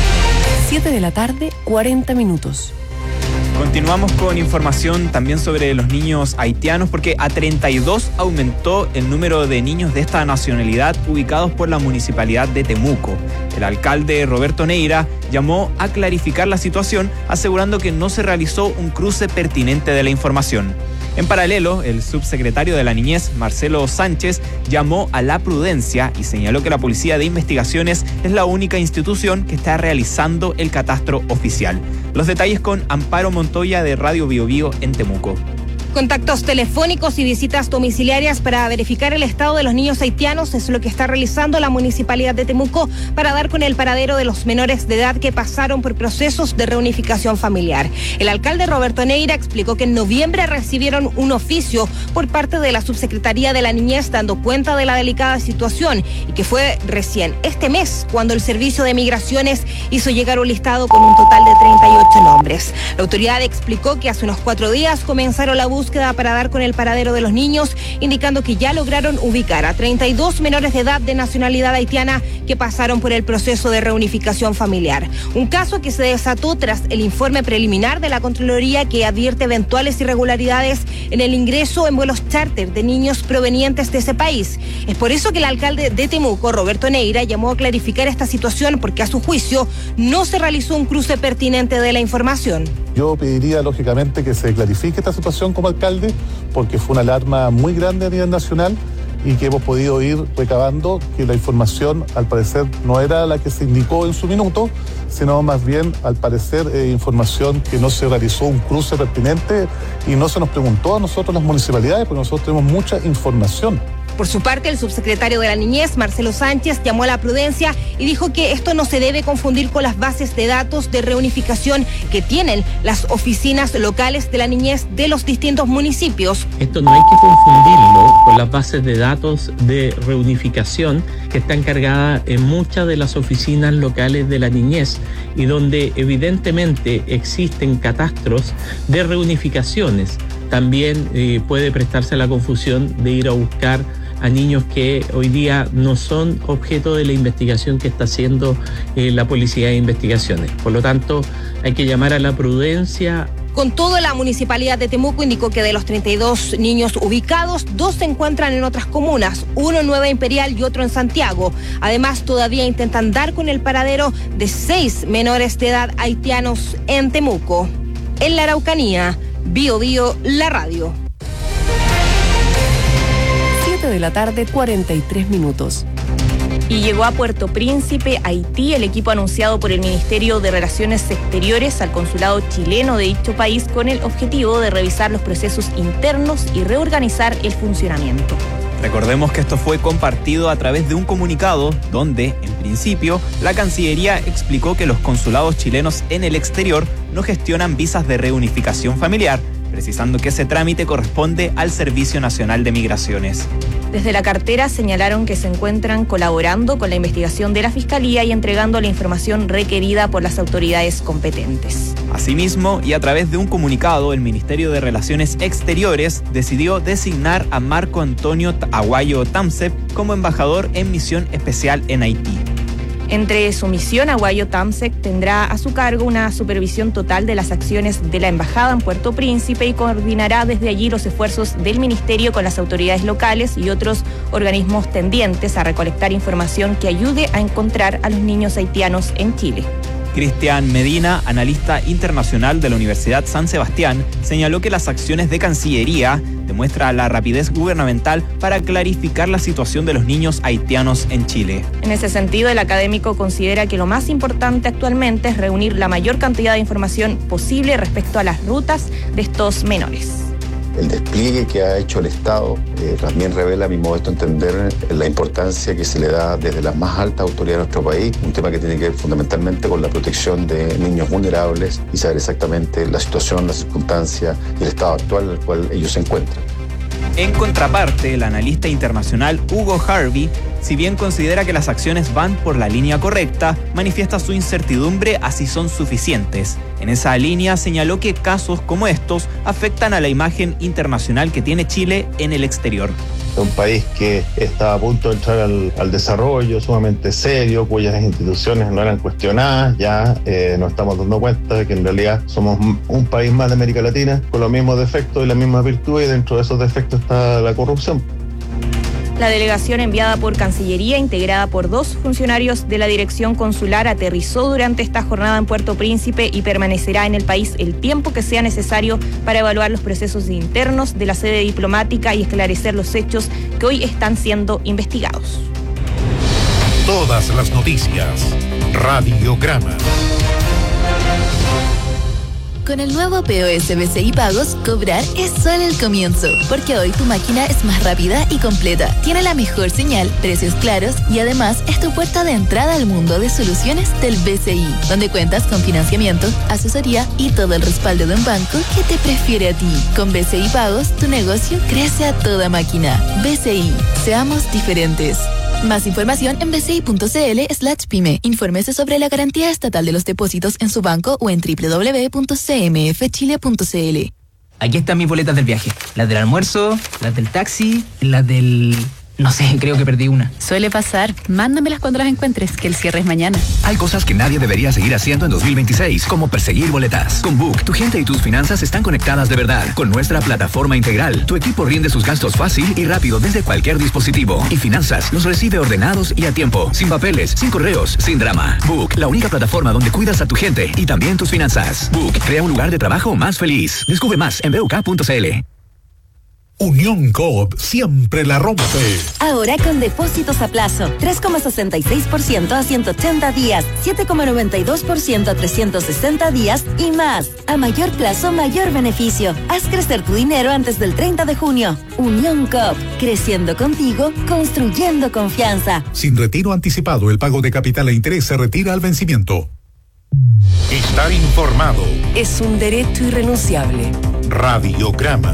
7 de la tarde, 40 minutos. Continuamos con información también sobre los niños haitianos, porque a 32 aumentó el número de niños de esta nacionalidad ubicados por la municipalidad de Temuco. El alcalde Roberto Neira llamó a clarificar la situación, asegurando que no se realizó un cruce pertinente de la información. En paralelo, el subsecretario de la Niñez, Marcelo Sánchez, llamó a la prudencia y señaló que la Policía de Investigaciones es la única institución que está realizando el catastro oficial. Los detalles con Amparo Montoya de Radio Bio Bio en Temuco. Contactos telefónicos y visitas domiciliarias para verificar el estado de los niños haitianos es lo que está realizando la Municipalidad de Temuco para dar con el paradero de los menores de edad que pasaron por procesos de reunificación familiar. El alcalde Roberto Neira explicó que en noviembre recibieron un oficio por parte de la Subsecretaría de la Niñez dando cuenta de la delicada situación y que fue recién este mes cuando el Servicio de Migraciones hizo llegar un listado con un total de 38 nombres. La autoridad explicó que hace unos 4 días comenzaron la búsqueda para dar con el paradero de los niños, indicando que ya lograron ubicar a 32 menores de edad de nacionalidad haitiana que pasaron por el proceso de reunificación familiar. Un caso que se desató tras el informe preliminar de la Contraloría que advierte eventuales irregularidades en el ingreso en vuelos charter de niños provenientes de ese país. Es por eso que el alcalde de Temuco, Roberto Neira, llamó a clarificar esta situación porque a su juicio no se realizó un cruce pertinente de la información. Yo pediría, lógicamente, que se clarifique esta situación como alcalde, porque fue una alarma muy grande a nivel nacional y que hemos podido ir recabando que la información, al parecer, no era la que se indicó en su minuto, sino más bien, al parecer, información que no se realizó un cruce pertinente y no se nos preguntó a nosotros las municipalidades, porque nosotros tenemos mucha información. Por su parte, el subsecretario de la Niñez, Marcelo Sánchez, llamó a la prudencia y dijo que esto no se debe confundir con las bases de datos de reunificación que tienen las oficinas locales de la niñez de los distintos municipios. Esto no hay que confundirlo con las bases de datos de reunificación que están cargadas en muchas de las oficinas locales de la niñez y donde evidentemente existen catastros de reunificaciones. También puede prestarse a la confusión de ir a buscar a niños que hoy día no son objeto de la investigación que está haciendo la Policía de Investigaciones. Por lo tanto, hay que llamar a la prudencia. Con todo, la Municipalidad de Temuco indicó que de los 32 niños ubicados, 2 se encuentran en otras comunas, uno en Nueva Imperial y otro en Santiago. Además, todavía intentan dar con el paradero de 6 menores de edad haitianos en Temuco. En la Araucanía, Bio Bio, la radio. 7 de la tarde, 43 minutos. Y llegó a Puerto Príncipe, Haití, el equipo anunciado por el Ministerio de Relaciones Exteriores al consulado chileno de dicho país con el objetivo de revisar los procesos internos y reorganizar el funcionamiento. Recordemos que esto fue compartido a través de un comunicado donde, en principio, la Cancillería explicó que los consulados chilenos en el exterior no gestionan visas de reunificación familiar, precisando que ese trámite corresponde al Servicio Nacional de Migraciones. Desde la cartera señalaron que se encuentran colaborando con la investigación de la Fiscalía y entregando la información requerida por las autoridades competentes. Asimismo, y a través de un comunicado, el Ministerio de Relaciones Exteriores decidió designar a Marco Antonio Aguayo Tamsep como embajador en misión especial en Haití. Entre su misión, Aguayo Tamsek tendrá a su cargo una supervisión total de las acciones de la embajada en Puerto Príncipe y coordinará desde allí los esfuerzos del ministerio con las autoridades locales y otros organismos tendientes a recolectar información que ayude a encontrar a los niños haitianos en Chile. Cristian Medina, analista internacional de la Universidad San Sebastián, señaló que las acciones de Cancillería demuestran la rapidez gubernamental para clarificar la situación de los niños haitianos en Chile. En ese sentido, el académico considera que lo más importante actualmente es reunir la mayor cantidad de información posible respecto a las rutas de estos menores. El despliegue que ha hecho el Estado también revela, a mi modesto entender, la importancia que se le da desde las más altas autoridades de nuestro país, un tema que tiene que ver fundamentalmente con la protección de niños vulnerables y saber exactamente la situación, las circunstancias y el estado actual en el cual ellos se encuentran. En contraparte, el analista internacional Hugo Harvey, si bien considera que las acciones van por la línea correcta, manifiesta su incertidumbre a si son suficientes. En esa línea señaló que casos como estos afectan a la imagen internacional que tiene Chile en el exterior. Un país que está a punto de entrar al desarrollo, sumamente serio, cuyas instituciones no eran cuestionadas, ya nos estamos dando cuenta de que en realidad somos un país más de América Latina con los mismos defectos y las mismas virtudes, y dentro de esos defectos está la corrupción. La delegación enviada por Cancillería, integrada por 2 funcionarios de la Dirección Consular, aterrizó durante esta jornada en Puerto Príncipe y permanecerá en el país el tiempo que sea necesario para evaluar los procesos internos de la sede diplomática y esclarecer los hechos que hoy están siendo investigados. Todas las noticias. Radiograma. Con el nuevo POS BCI Pagos, cobrar es solo el comienzo, porque hoy tu máquina es más rápida y completa, tiene la mejor señal, precios claros y además es tu puerta de entrada al mundo de soluciones del BCI, donde cuentas con financiamiento, asesoría y todo el respaldo de un banco que te prefiere a ti. Con BCI Pagos, tu negocio crece a toda máquina. BCI, seamos diferentes. Más información en bci.cl/pyme. Infórmese sobre la garantía estatal de los depósitos en su banco o en www.cmfchile.cl. Aquí están mis boletas del viaje. Las del almuerzo, las del taxi, las del... No sé, creo que perdí una. Suele pasar. Mándamelas cuando las encuentres, que el cierre es mañana. Hay cosas que nadie debería seguir haciendo en 2026, como perseguir boletas. Con Book, tu gente y tus finanzas están conectadas de verdad. Con nuestra plataforma integral, tu equipo rinde sus gastos fácil y rápido desde cualquier dispositivo. Y finanzas los recibe ordenados y a tiempo. Sin papeles, sin correos, sin drama. Book, la única plataforma donde cuidas a tu gente y también tus finanzas. Book, crea un lugar de trabajo más feliz. Descubre más en buk.cl. Unión Coop siempre la rompe. Ahora con depósitos a plazo, 3,66% a 180 días, 7,92% a 360 días y más. A mayor plazo, mayor beneficio. Haz crecer tu dinero antes del 30 de junio. Unión Coop, creciendo contigo, construyendo confianza. Sin retiro anticipado, el pago de capital e interés se retira al vencimiento. Estar informado es un derecho irrenunciable. Radiograma.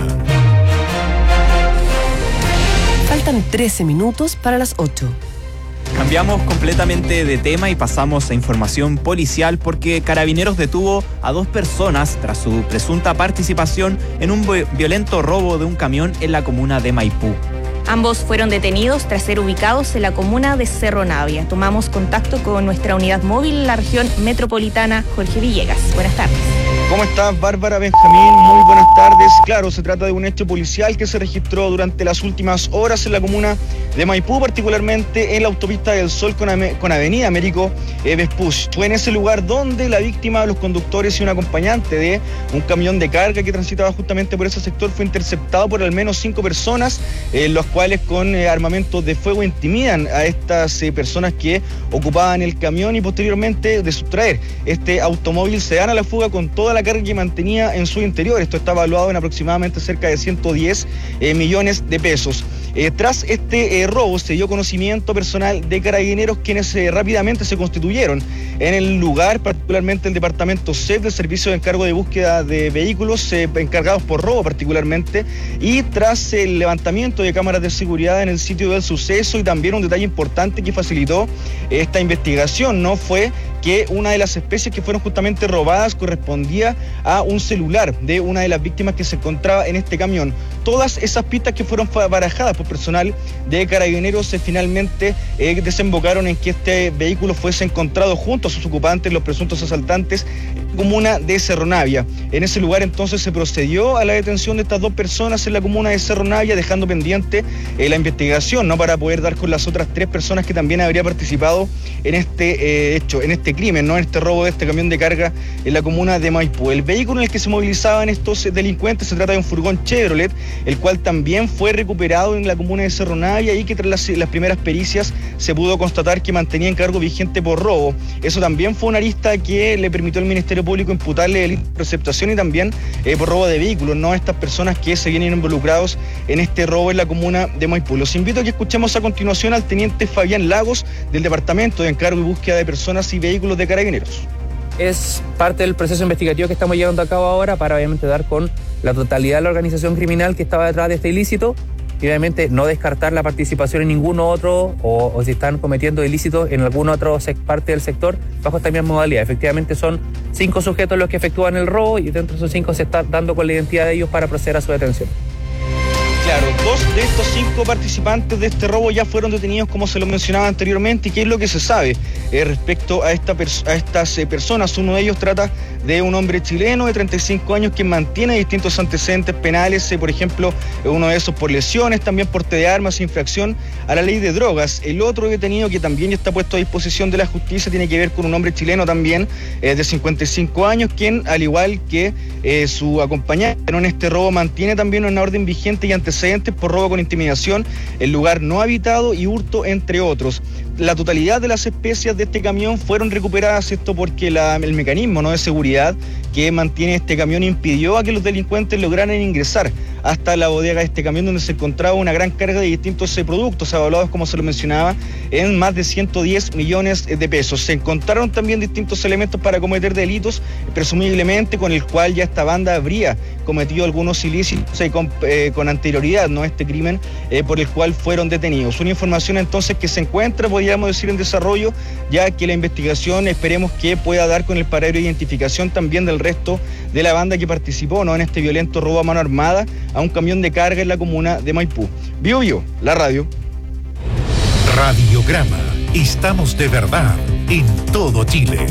Faltan 13 minutos para las 8. Cambiamos completamente de tema y pasamos a información policial porque Carabineros detuvo a 2 personas tras su presunta participación en un violento robo de un camión en la comuna de Maipú. Ambos fueron detenidos tras ser ubicados en la comuna de Cerro Navia. Tomamos contacto con nuestra unidad móvil en la región metropolitana, Jorge Villegas. Buenas tardes. ¿Cómo estás, Bárbara, Benjamín? Muy buenas tardes. Claro, se trata de un hecho policial que se registró durante las últimas horas en la comuna de Maipú, particularmente en la autopista del Sol con avenida Américo Vespucci. Fue en ese lugar donde la víctima, los conductores y un acompañante de un camión de carga que transitaba justamente por ese sector fue interceptado por al menos 5 personas, los cuales con armamento de fuego intimidan a estas personas que ocupaban el camión y posteriormente de sustraer este automóvil se dan a la fuga con toda la carga que mantenía en su interior. Esto está evaluado en aproximadamente cerca de 110 millones de pesos. Tras este robo se dio conocimiento personal de Carabineros, quienes rápidamente se constituyeron en el lugar, particularmente el departamento CEP del Servicio de Encargo de Búsqueda de Vehículos encargados por robo particularmente, y tras el levantamiento de cámaras de seguridad en el sitio del suceso y también un detalle importante que facilitó esta investigación, ¿no? Fue que una de las especies que fueron justamente robadas correspondía a un celular de una de las víctimas que se encontraba en este camión. Todas esas pistas que fueron barajadas por personal de Carabineros finalmente desembocaron en que este vehículo fuese encontrado junto a sus ocupantes, los presuntos asaltantes, en la comuna de Cerro Navia. En ese lugar entonces se procedió a la detención de estas 2 personas en la comuna de Cerro Navia, dejando pendiente la investigación, ¿no?, para poder dar con las otras 3 personas que también habrían participado en este hecho, en este crimen, ¿no?, en este robo de este camión de carga en la comuna de Maipú. El vehículo en el que se movilizaban estos delincuentes se trata de un furgón Chevrolet, el cual también fue recuperado en la comuna de Cerro Navia y que tras las primeras pericias se pudo constatar que mantenía encargo vigente por robo. Eso también fue una arista que le permitió al Ministerio Público imputarle delito de receptación y también por robo de vehículos, ¿no?, a estas personas que se vienen involucrados en este robo en la comuna de Maipú. Los invito a que escuchemos a continuación al teniente Fabián Lagos del Departamento de Encargo y Búsqueda de Personas y Vehículos de Carabineros. Es parte del proceso investigativo que estamos llevando a cabo ahora para obviamente dar con la totalidad de la organización criminal que estaba detrás de este ilícito y obviamente no descartar la participación en ninguno otro o si están cometiendo ilícitos en alguna otra parte del sector bajo esta misma modalidad. Efectivamente son 5 sujetos los que efectúan el robo y dentro de esos 5 se está dando con la identidad de ellos para proceder a su detención. Claro, 2 de estos 5 participantes de este robo ya fueron detenidos, como se lo mencionaba anteriormente. ¿Y qué es lo que se sabe respecto a estas personas? Uno de ellos trata de un hombre chileno de 35 años que mantiene distintos antecedentes penales, por ejemplo, uno de esos por lesiones, también porte de armas, infracción a la ley de drogas. El otro detenido, que también ya está puesto a disposición de la justicia, tiene que ver con un hombre chileno también de 55 años, quien, al igual que su acompañante en este robo, mantiene también una orden vigente y antecedentes por robo con intimidación, el lugar no habitado y hurto, entre otros. La totalidad de las especies de este camión fueron recuperadas, esto porque el mecanismo, ¿no?, de seguridad que mantiene este camión impidió a que los delincuentes lograran ingresar hasta la bodega de este camión, donde se encontraba una gran carga de distintos productos avalados, como se lo mencionaba, en más de 110 millones de pesos. Se encontraron también distintos elementos para cometer delitos, presumiblemente con el cual ya esta banda habría cometido algunos ilícitos con anterioridad, ¿no?, este crimen por el cual fueron detenidos. Una información entonces que se encuentra, podríamos decir, en desarrollo, ya que la investigación esperemos que pueda dar con el paradero de identificación también del resto de la banda que participó, ¿no?, en este violento robo a mano armada a un camión de carga en la comuna de Maipú. Bio Bio, la radio. Radiograma. Estamos de verdad en todo Chile.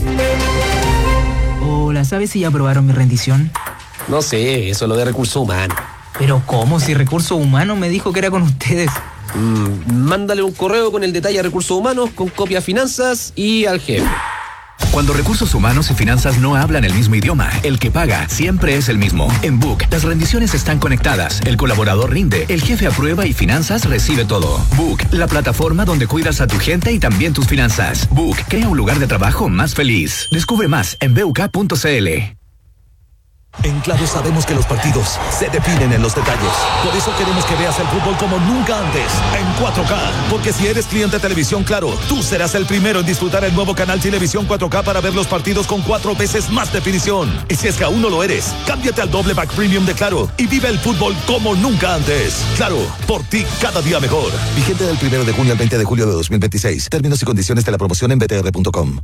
Hola, ¿sabes si ya aprobaron mi rendición? No sé, eso es lo de recursos humanos. ¿Pero cómo? Si recursos humanos me dijo que era con ustedes. Mándale un correo con el detalle a recursos humanos, con copia a finanzas y al jefe. Cuando recursos humanos y finanzas no hablan el mismo idioma, el que paga siempre es el mismo. En Book, las rendiciones están conectadas, el colaborador rinde, el jefe aprueba y finanzas recibe todo. Book, la plataforma donde cuidas a tu gente y también tus finanzas. Book, crea un lugar de trabajo más feliz. Descubre más en buk.cl. En Claro sabemos que los partidos se definen en los detalles. Por eso queremos que veas el fútbol como nunca antes, en 4K. Porque si eres cliente de Televisión Claro, tú serás el primero en disfrutar el nuevo canal Televisión 4K para ver los partidos con 4 veces más definición. Y si es que aún no lo eres, cámbiate al doble pack premium de Claro y vive el fútbol como nunca antes. Claro, por ti cada día mejor. Vigente del 1 de junio al 20 de julio de 2026. Términos y condiciones de la promoción en btr.com.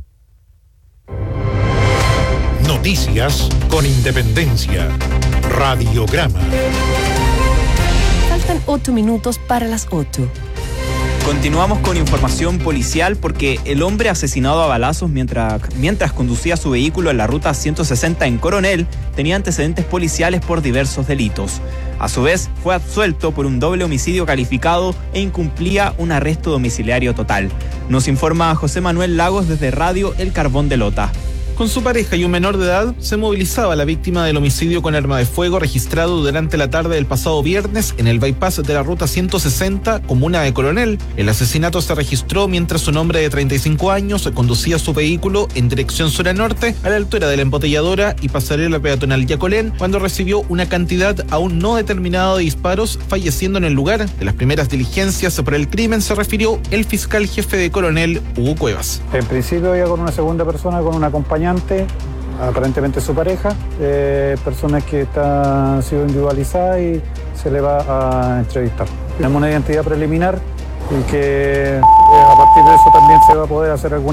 Noticias con independencia. Radiograma. Faltan 8 minutos para las 8. Continuamos con información policial porque el hombre asesinado a balazos mientras conducía su vehículo en la ruta 160 en Coronel tenía antecedentes policiales por diversos delitos. A su vez, fue absuelto por un doble homicidio calificado e incumplía un arresto domiciliario total. Nos informa José Manuel Lagos desde Radio El Carbón de Lota. Con su pareja y un menor de edad, se movilizaba la víctima del homicidio con arma de fuego registrado durante la tarde del pasado viernes en el bypass de la ruta 160, comuna de Coronel. El asesinato se registró mientras un hombre de 35 años conducía su vehículo en dirección sur a norte, a la altura de la embotelladora y pasarela peatonal Yacolén, cuando recibió una cantidad aún no determinada de disparos, falleciendo en el lugar. De las primeras diligencias por el crimen se refirió el fiscal jefe de Coronel, Hugo Cuevas. En principio iba con una segunda persona, con un acompañante, aparentemente su pareja, personas que han sido individualizadas y se le va a entrevistar. Tenemos una identidad preliminar y que a partir de eso también se va a poder hacer algunas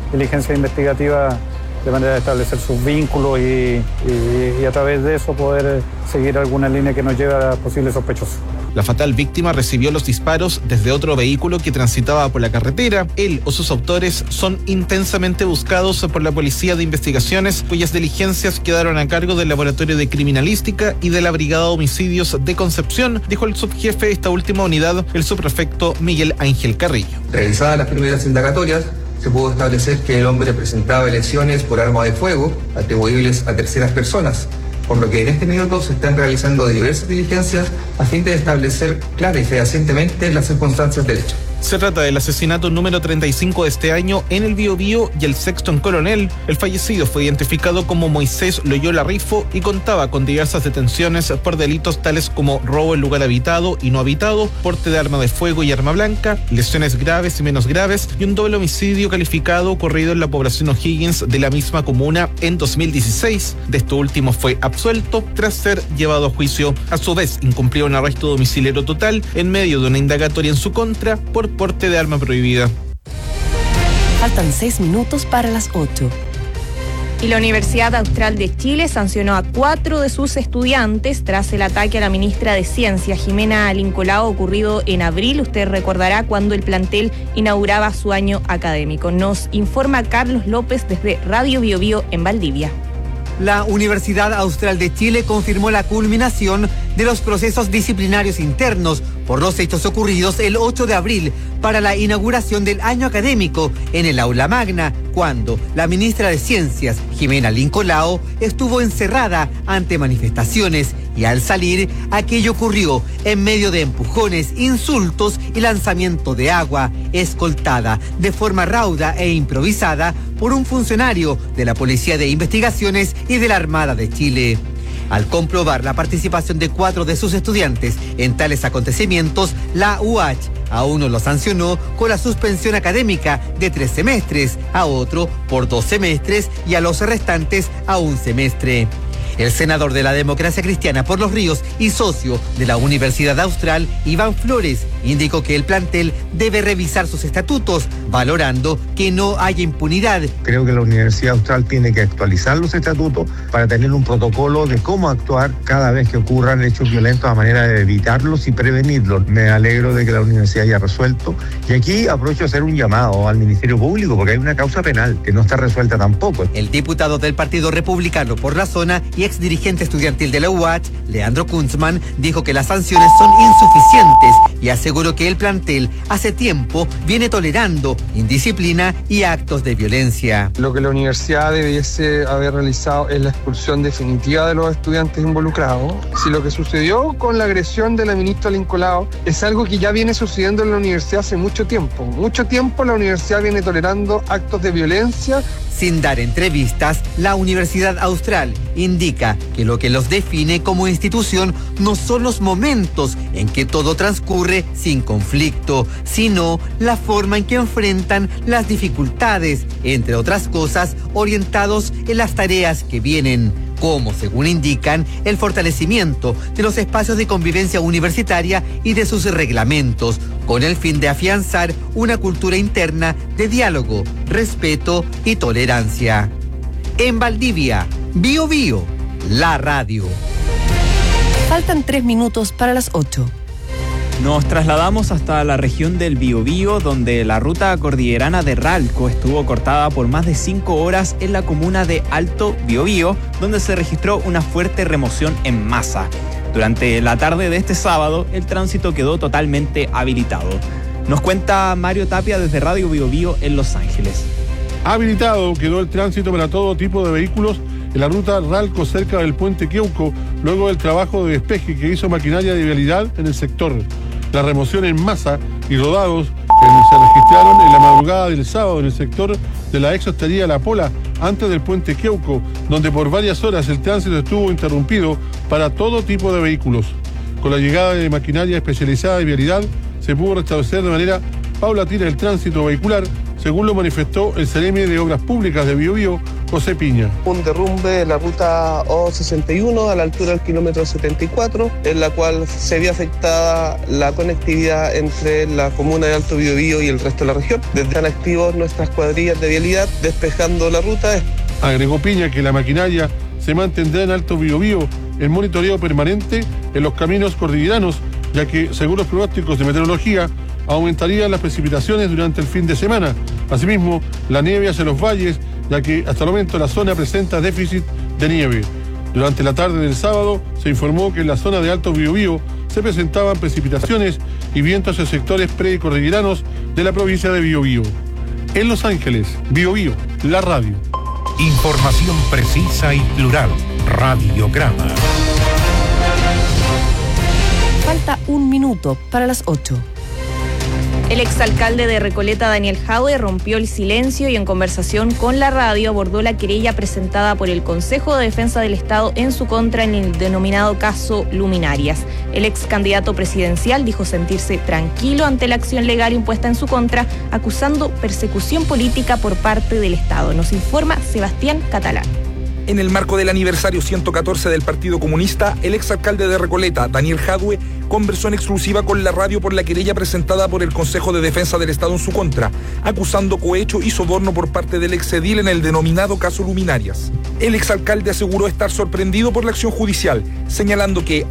diligencias investigativas de manera de establecer sus vínculos y a través de eso poder seguir alguna línea que nos lleve a posibles sospechosos. La fatal víctima recibió los disparos desde otro vehículo que transitaba por la carretera. Él o sus autores son intensamente buscados por la Policía de Investigaciones, cuyas diligencias quedaron a cargo del Laboratorio de Criminalística y de la Brigada de Homicidios de Concepción, dijo el subjefe de esta última unidad, el subprefecto Miguel Ángel Carrillo. Realizadas las primeras indagatorias, se pudo establecer que el hombre presentaba lesiones por arma de fuego atribuibles a terceras personas, por lo que en este minuto se están realizando diversas diligencias a fin de establecer clara y fehacientemente las circunstancias del hecho. Se trata del asesinato número 35 de este año en el Biobío y el sexto en Coronel. El fallecido fue identificado como Moisés Loyola Rifo y contaba con diversas detenciones por delitos tales como robo en lugar habitado y no habitado, porte de arma de fuego y arma blanca, lesiones graves y menos graves y un doble homicidio calificado ocurrido en la población O'Higgins de la misma comuna en 2016. De esto último fue absuelto tras ser llevado a juicio. A su vez, incumplió un arresto domiciliario total en medio de una indagatoria en su contra por porte de arma prohibida. Faltan 6 minutos para las 8. Y la Universidad Austral de Chile sancionó a 4 de sus estudiantes tras el ataque a la ministra de Ciencia, Jimena Lincolao, ocurrido en abril. Usted recordará cuando el plantel inauguraba su año académico. Nos informa Carlos López desde Radio Biobío en Valdivia. La Universidad Austral de Chile confirmó la culminación de los procesos disciplinarios internos por los hechos ocurridos el 8 de abril para la inauguración del año académico en el aula magna, cuando la ministra de Ciencias, Jimena Lincolao, estuvo encerrada ante manifestaciones y al salir, aquello ocurrió en medio de empujones, insultos y lanzamiento de agua, escoltada de forma rauda e improvisada por un funcionario de la Policía de Investigaciones y de la Armada de Chile. Al comprobar la participación de 4 de sus estudiantes en tales acontecimientos, la UH a uno lo sancionó con la suspensión académica de 3 semestres, a otro por 2 semestres y a los restantes a 1 semestre. El senador de la Democracia Cristiana por Los Ríos y socio de la Universidad Austral, Iván Flores, indicó que el plantel debe revisar sus estatutos, valorando que no haya impunidad. Creo que la Universidad Austral tiene que actualizar los estatutos para tener un protocolo de cómo actuar cada vez que ocurran hechos violentos a manera de evitarlos y prevenirlos. Me alegro de que la universidad haya resuelto. Y aquí aprovecho a hacer un llamado al Ministerio Público porque hay una causa penal que no está resuelta tampoco. El diputado del Partido Republicano por la zona y ex dirigente estudiantil de la UH, Leandro Kunzman, dijo que las sanciones son insuficientes y aseguró que el plantel hace tiempo viene tolerando indisciplina y actos de violencia. Lo que la universidad debiese haber realizado es la expulsión definitiva de los estudiantes involucrados. Si lo que sucedió con la agresión de la ministra Lincolao es algo que ya viene sucediendo en la universidad hace mucho tiempo la universidad viene tolerando actos de violencia. Sin dar entrevistas, la Universidad Austral indica que lo que los define como institución no son los momentos en que todo transcurre sin conflicto, sino la forma en que enfrentan las dificultades, entre otras cosas, orientados en las tareas que vienen, como, según indican, el fortalecimiento de los espacios de convivencia universitaria y de sus reglamentos, con el fin de afianzar una cultura interna de diálogo, respeto y tolerancia. En Valdivia, Biobío, la radio. Faltan 3 minutos para las 8. Nos trasladamos hasta la región del Biobío, donde la ruta cordillerana de Ralco estuvo cortada por más de 5 horas en la comuna de Alto Biobío, donde se registró una fuerte remoción en masa. Durante la tarde de este sábado, el tránsito quedó totalmente habilitado. Nos cuenta Mario Tapia desde Radio Biobío en Los Ángeles. Habilitado quedó el tránsito para todo tipo de vehículos en la ruta Ralco cerca del puente Queuco, luego del trabajo de despeje que hizo maquinaria de vialidad en el sector. La remoción en masa y rodados se registraron en la madrugada del sábado en el sector de la ex hostería La Pola, antes del puente Queuco, donde por varias horas el tránsito estuvo interrumpido para todo tipo de vehículos. Con la llegada de maquinaria especializada de vialidad, se pudo restablecer de manera paulatina el tránsito vehicular, según lo manifestó el Ceremi de Obras Públicas de Biobío, José Piña. Un derrumbe de la ruta O61 a la altura del kilómetro 74, en la cual se vio afectada la conectividad entre la comuna de Alto Biobío y el resto de la región. Desde están activos nuestras cuadrillas de vialidad despejando la ruta. Agregó Piña que la maquinaria se mantendrá en Alto Biobío en monitoreo permanente en los caminos cordilleranos, ya que, según los pronósticos de meteorología, aumentarían las precipitaciones durante el fin de semana. Asimismo, la nieve hacia los valles, ya que hasta el momento la zona presenta déficit de nieve. Durante la tarde del sábado se informó que en la zona de Alto Biobío se presentaban precipitaciones y vientos en sectores precordilleranos de la provincia de Biobío. En Los Ángeles, Biobío, la radio. Información precisa y plural. Radiograma. Falta 1 minuto para las 8. El exalcalde de Recoleta, Daniel Jadue, rompió el silencio y en conversación con la radio abordó la querella presentada por el Consejo de Defensa del Estado en su contra en el denominado caso Luminarias. El ex candidato presidencial dijo sentirse tranquilo ante la acción legal impuesta en su contra, acusando persecución política por parte del Estado. Nos informa Sebastián Catalán. En el marco del aniversario 114 del Partido Comunista, el exalcalde de Recoleta, Daniel Jadue, conversó en exclusiva con la radio por la querella presentada por el Consejo de Defensa del Estado en su contra, acusando cohecho y soborno por parte del exedil en el denominado caso Luminarias. El exalcalde aseguró estar sorprendido por la acción judicial, señalando que